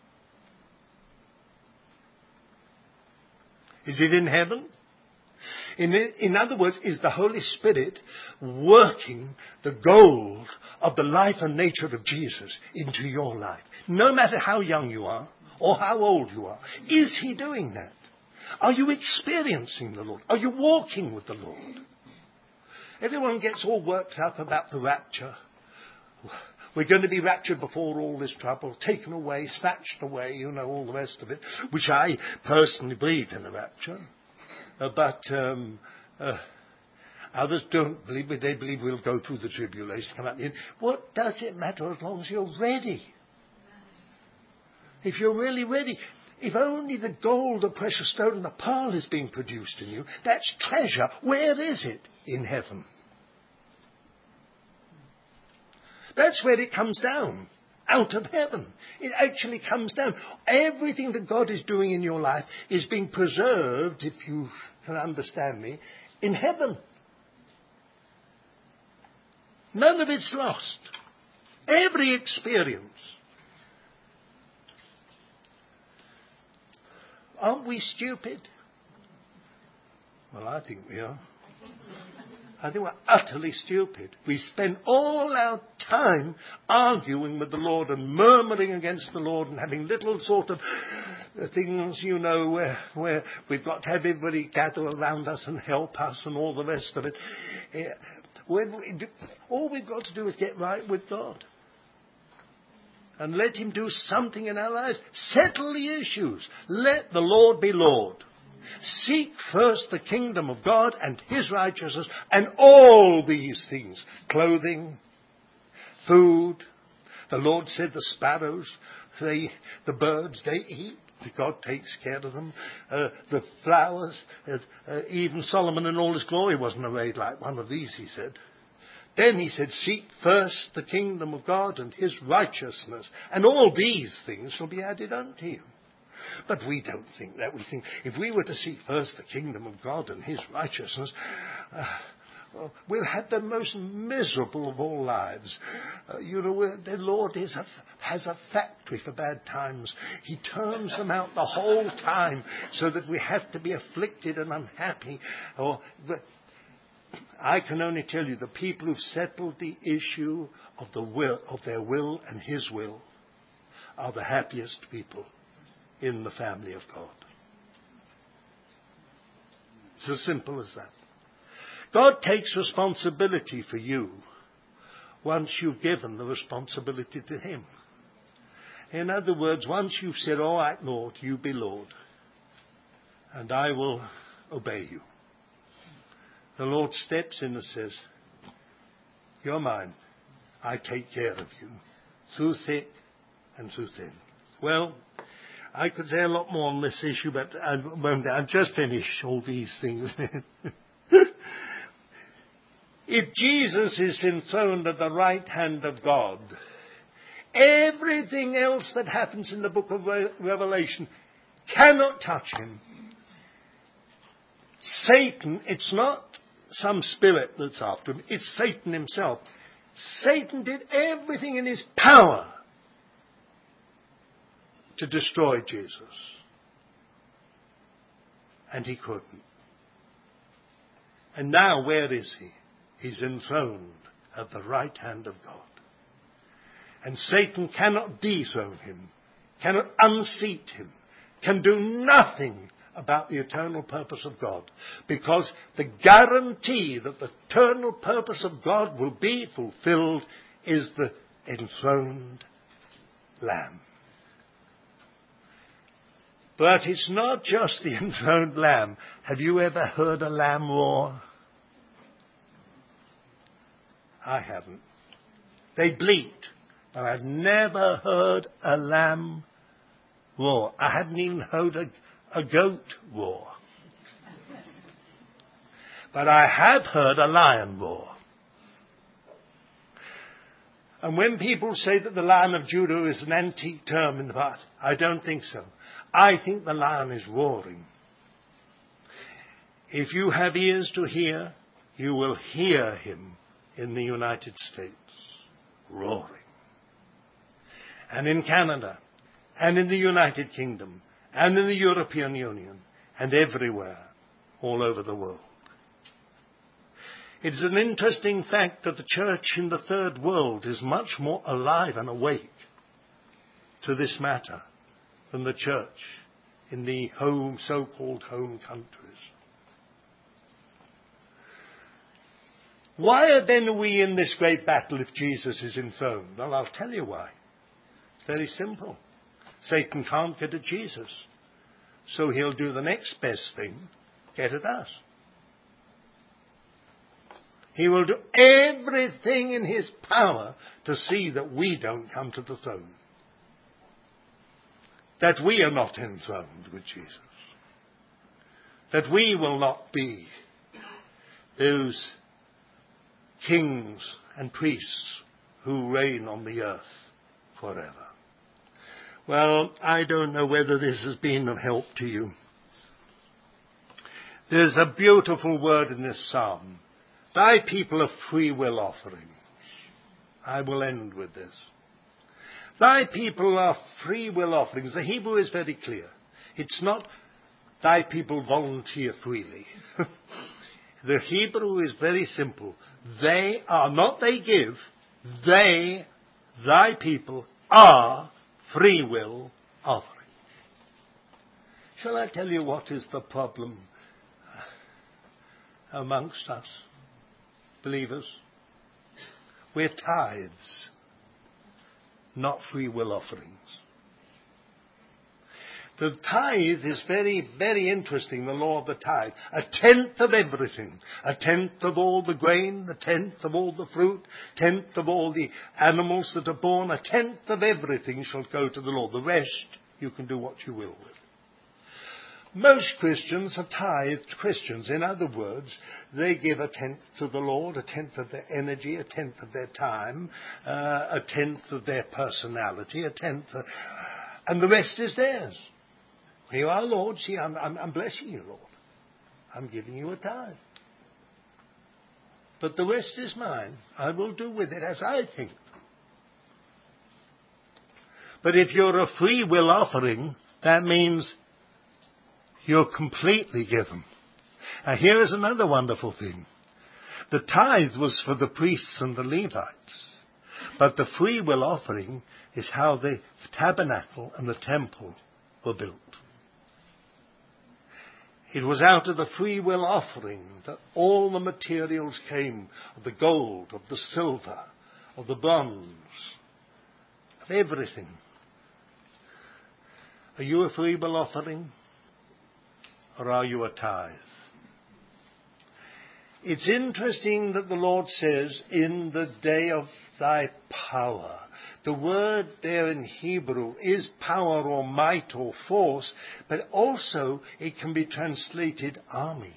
Is it in heaven? In other words, is the Holy Spirit working the gold of the life and nature of Jesus into your life? No matter how young you are or how old you are. Is he doing that? Are you experiencing the Lord? Are you walking with the Lord? Everyone gets all worked up about the rapture. We're going to be raptured before all this trouble, taken away, snatched away, all the rest of it, which I personally believe in the rapture. But others don't believe it. They believe we'll go through the tribulation, come out the end. What does it matter as long as you're ready? If you're really ready, if only the gold, the precious stone, and the pearl is being produced in you, that's treasure. Where is it? In heaven. That's where it comes down, out of heaven. It actually comes down. Everything that God is doing in your life is being preserved, if you can understand me, in heaven. None of it's lost. Every experience. Aren't we stupid? Well, I think we are. I think we're utterly stupid. We spend all our time arguing with the Lord and murmuring against the Lord and having little sort of things, where we've got to have everybody gather around us and help us and all the rest of it. All we've got to do is get right with God and let him do something in our lives. Settle the issues. Let the Lord be Lord. Seek first the kingdom of God and his righteousness, and all these things, clothing, food. The Lord said the sparrows, the birds, they eat. God takes care of them. The flowers, even Solomon in all his glory wasn't arrayed like one of these, he said. Then he said, seek first the kingdom of God and his righteousness, and all these things shall be added unto you. But we don't think that. We think if we were to seek first the kingdom of God and his righteousness, we'll have the most miserable of all lives. The Lord has a factory for bad times. He turns them out the whole time so that we have to be afflicted and unhappy. I can only tell you the people who've settled the issue of their will and his will are the happiest people in the family of God. It's as simple as that. God takes responsibility for you once you've given the responsibility to him. In other words, once you've said, all right, Lord, you be Lord, and I will obey you. The Lord steps in and says, you're mine. I take care of you through thick and through thin. Well, I could say a lot more on this issue, but I won't. I've just finished all these things. If Jesus is enthroned at the right hand of God, everything else that happens in the book of Revelation cannot touch him. Satan, it's not some spirit that's after him, it's Satan himself. Satan did everything in his power to destroy Jesus. And he couldn't. And now where is he? He's enthroned at the right hand of God. And Satan cannot dethrone him, cannot unseat him, can do nothing about the eternal purpose of God. Because the guarantee that the eternal purpose of God will be fulfilled is the enthroned Lamb. But it's not just the enthroned Lamb. Have you ever heard a lamb roar? I haven't. They bleat, but I've never heard a lamb roar. I haven't even heard a goat roar. But I have heard a lion roar. And when people say that the Lion of Judah is an antique term in the past, I don't think so. I think the lion is roaring. If you have ears to hear, you will hear him in the United States roaring. And in Canada, and in the United Kingdom, and in the European Union, and everywhere, all over the world. It is an interesting fact that the church in the third world is much more alive and awake to this matter than the church in the so-called home countries. Why then are we in this great battle if Jesus is enthroned? Well, I'll tell you why. It's very simple. Satan can't get at Jesus. So he'll do the next best thing, get at us. He will do everything in his power to see that we don't come to the throne. That we are not enthroned with Jesus. That we will not be those kings and priests who reign on the earth forever. Well, I don't know whether this has been of help to you. There's a beautiful word in this psalm. Thy people are free will offerings. I will end with this. Thy people are free will offerings. The Hebrew is very clear. It's not thy people volunteer freely. The Hebrew is very simple. They are, not they give, they, thy people, are free will offering. Shall I tell you what is the problem amongst us, believers? We're tithes, not free will offerings. The tithe is very, very interesting, the law of the tithe. 1/10 of everything. 1/10 of all the grain, 1/10 of all the fruit, 1/10 of all the animals that are born, 1/10 of everything shall go to the Lord. The rest you can do what you will with. Most Christians are tithed Christians. In other words, they give 1/10 to the Lord, 1/10 of their energy, 1/10 of their time, 1/10 of their personality, 1/10, and the rest is theirs. Here you are, Lord. See, I'm blessing you, Lord. I'm giving you a tithe. But the rest is mine. I will do with it as I think. But if you're a free will offering, that means you're completely given. Now here is another wonderful thing. The tithe was for the priests and the Levites. But the free will offering is how the tabernacle and the temple were built. It was out of the free will offering that all the materials came, of the gold, of the silver, of the bronze, of everything. Are you a free will offering? Or are you a tithe? It's interesting that the Lord says, in the day of thy power. The word there in Hebrew is power or might or force, but also it can be translated army.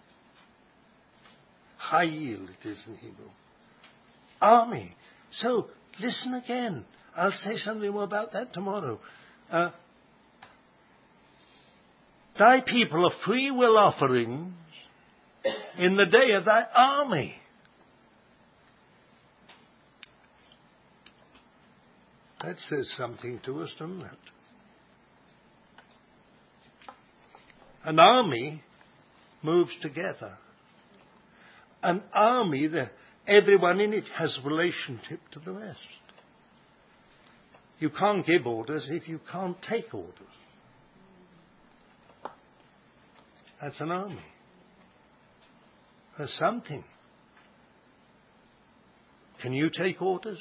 Hayil it is in Hebrew. Army. So, listen again. I'll say something more about that tomorrow. Thy people are free will offerings in the day of thy army. That says something to us, doesn't it? An army moves together. An army, everyone in it has relationship to the rest. You can't give orders if you can't take orders. That's an army. There's something. Can you take orders?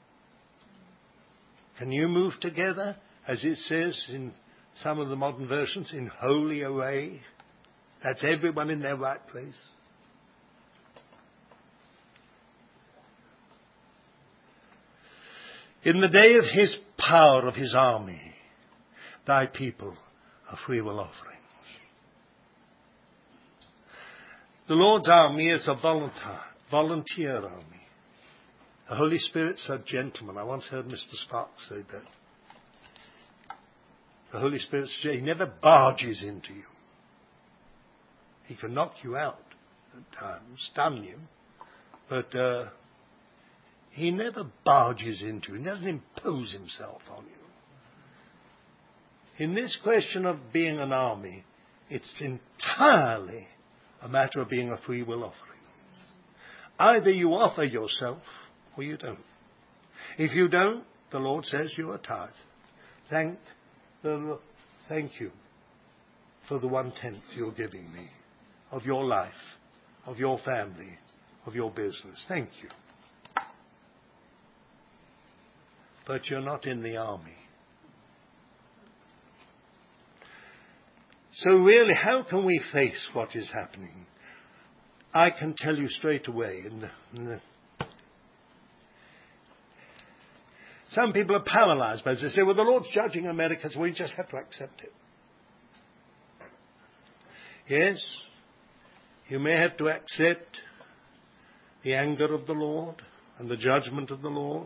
Can you move together, as it says in some of the modern versions, in holy array? That's everyone in their right place. In the day of his power, of his army, thy people are free will offerings. The Lord's army is a volunteer army. The Holy Spirit's a gentleman. I once heard Mr. Sparks say that. The Holy Spirit's he never barges into you. He can knock you out at times, stun you, but he never barges into you. He doesn't impose himself on you. In this question of being an army, it's entirely a matter of being a free will offering. Either you offer yourself or you don't. If you don't, the Lord says you're a tithe. Thank you for the 1/10 you're giving me of your life, of your family, of your business. Thank you. But you're not in the army. So really, how can we face what is happening? I can tell you straight away. Some people are paralyzed by this. They say, well, the Lord's judging America, so we just have to accept it. Yes, you may have to accept the anger of the Lord and the judgment of the Lord.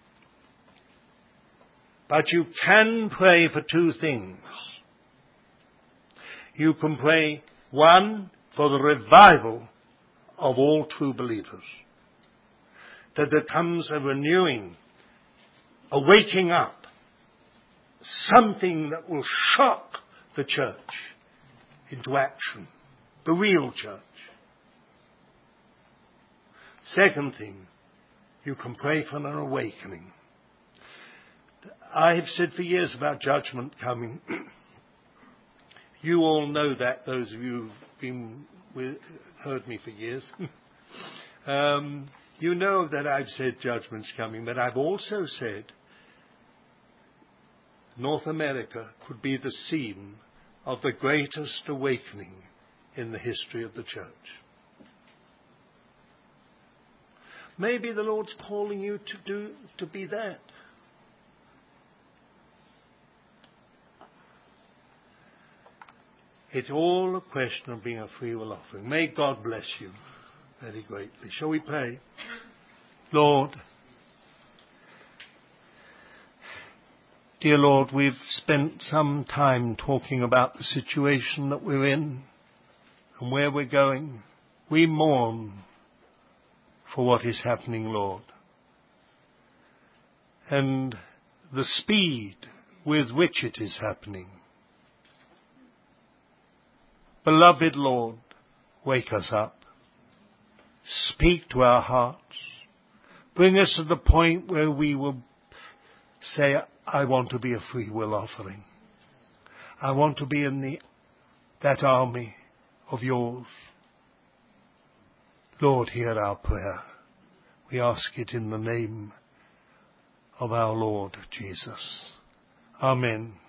But you can pray for two things. You can pray, one, for the revival of all true believers. That there comes a renewing, a waking up, something that will shock the church into action, the real church. Second thing, you can pray for an awakening. I have said for years about judgment coming. You all know that, those of you who've heard me for years. You know that I've said judgment's coming, but I've also said North America could be the scene of the greatest awakening in the history of the church. Maybe the Lord's calling you to be that. It's all a question of being a free will offering. May God bless you very greatly. Shall we pray? Lord, dear Lord, we've spent some time talking about the situation that we're in and where we're going. We mourn for what is happening, Lord. And the speed with which it is happening. Beloved Lord, wake us up. Speak to our hearts. Bring us to the point where we will say, I want to be a free will offering. I want to be in that army of yours. Lord, hear our prayer. We ask it in the name of our Lord Jesus. Amen.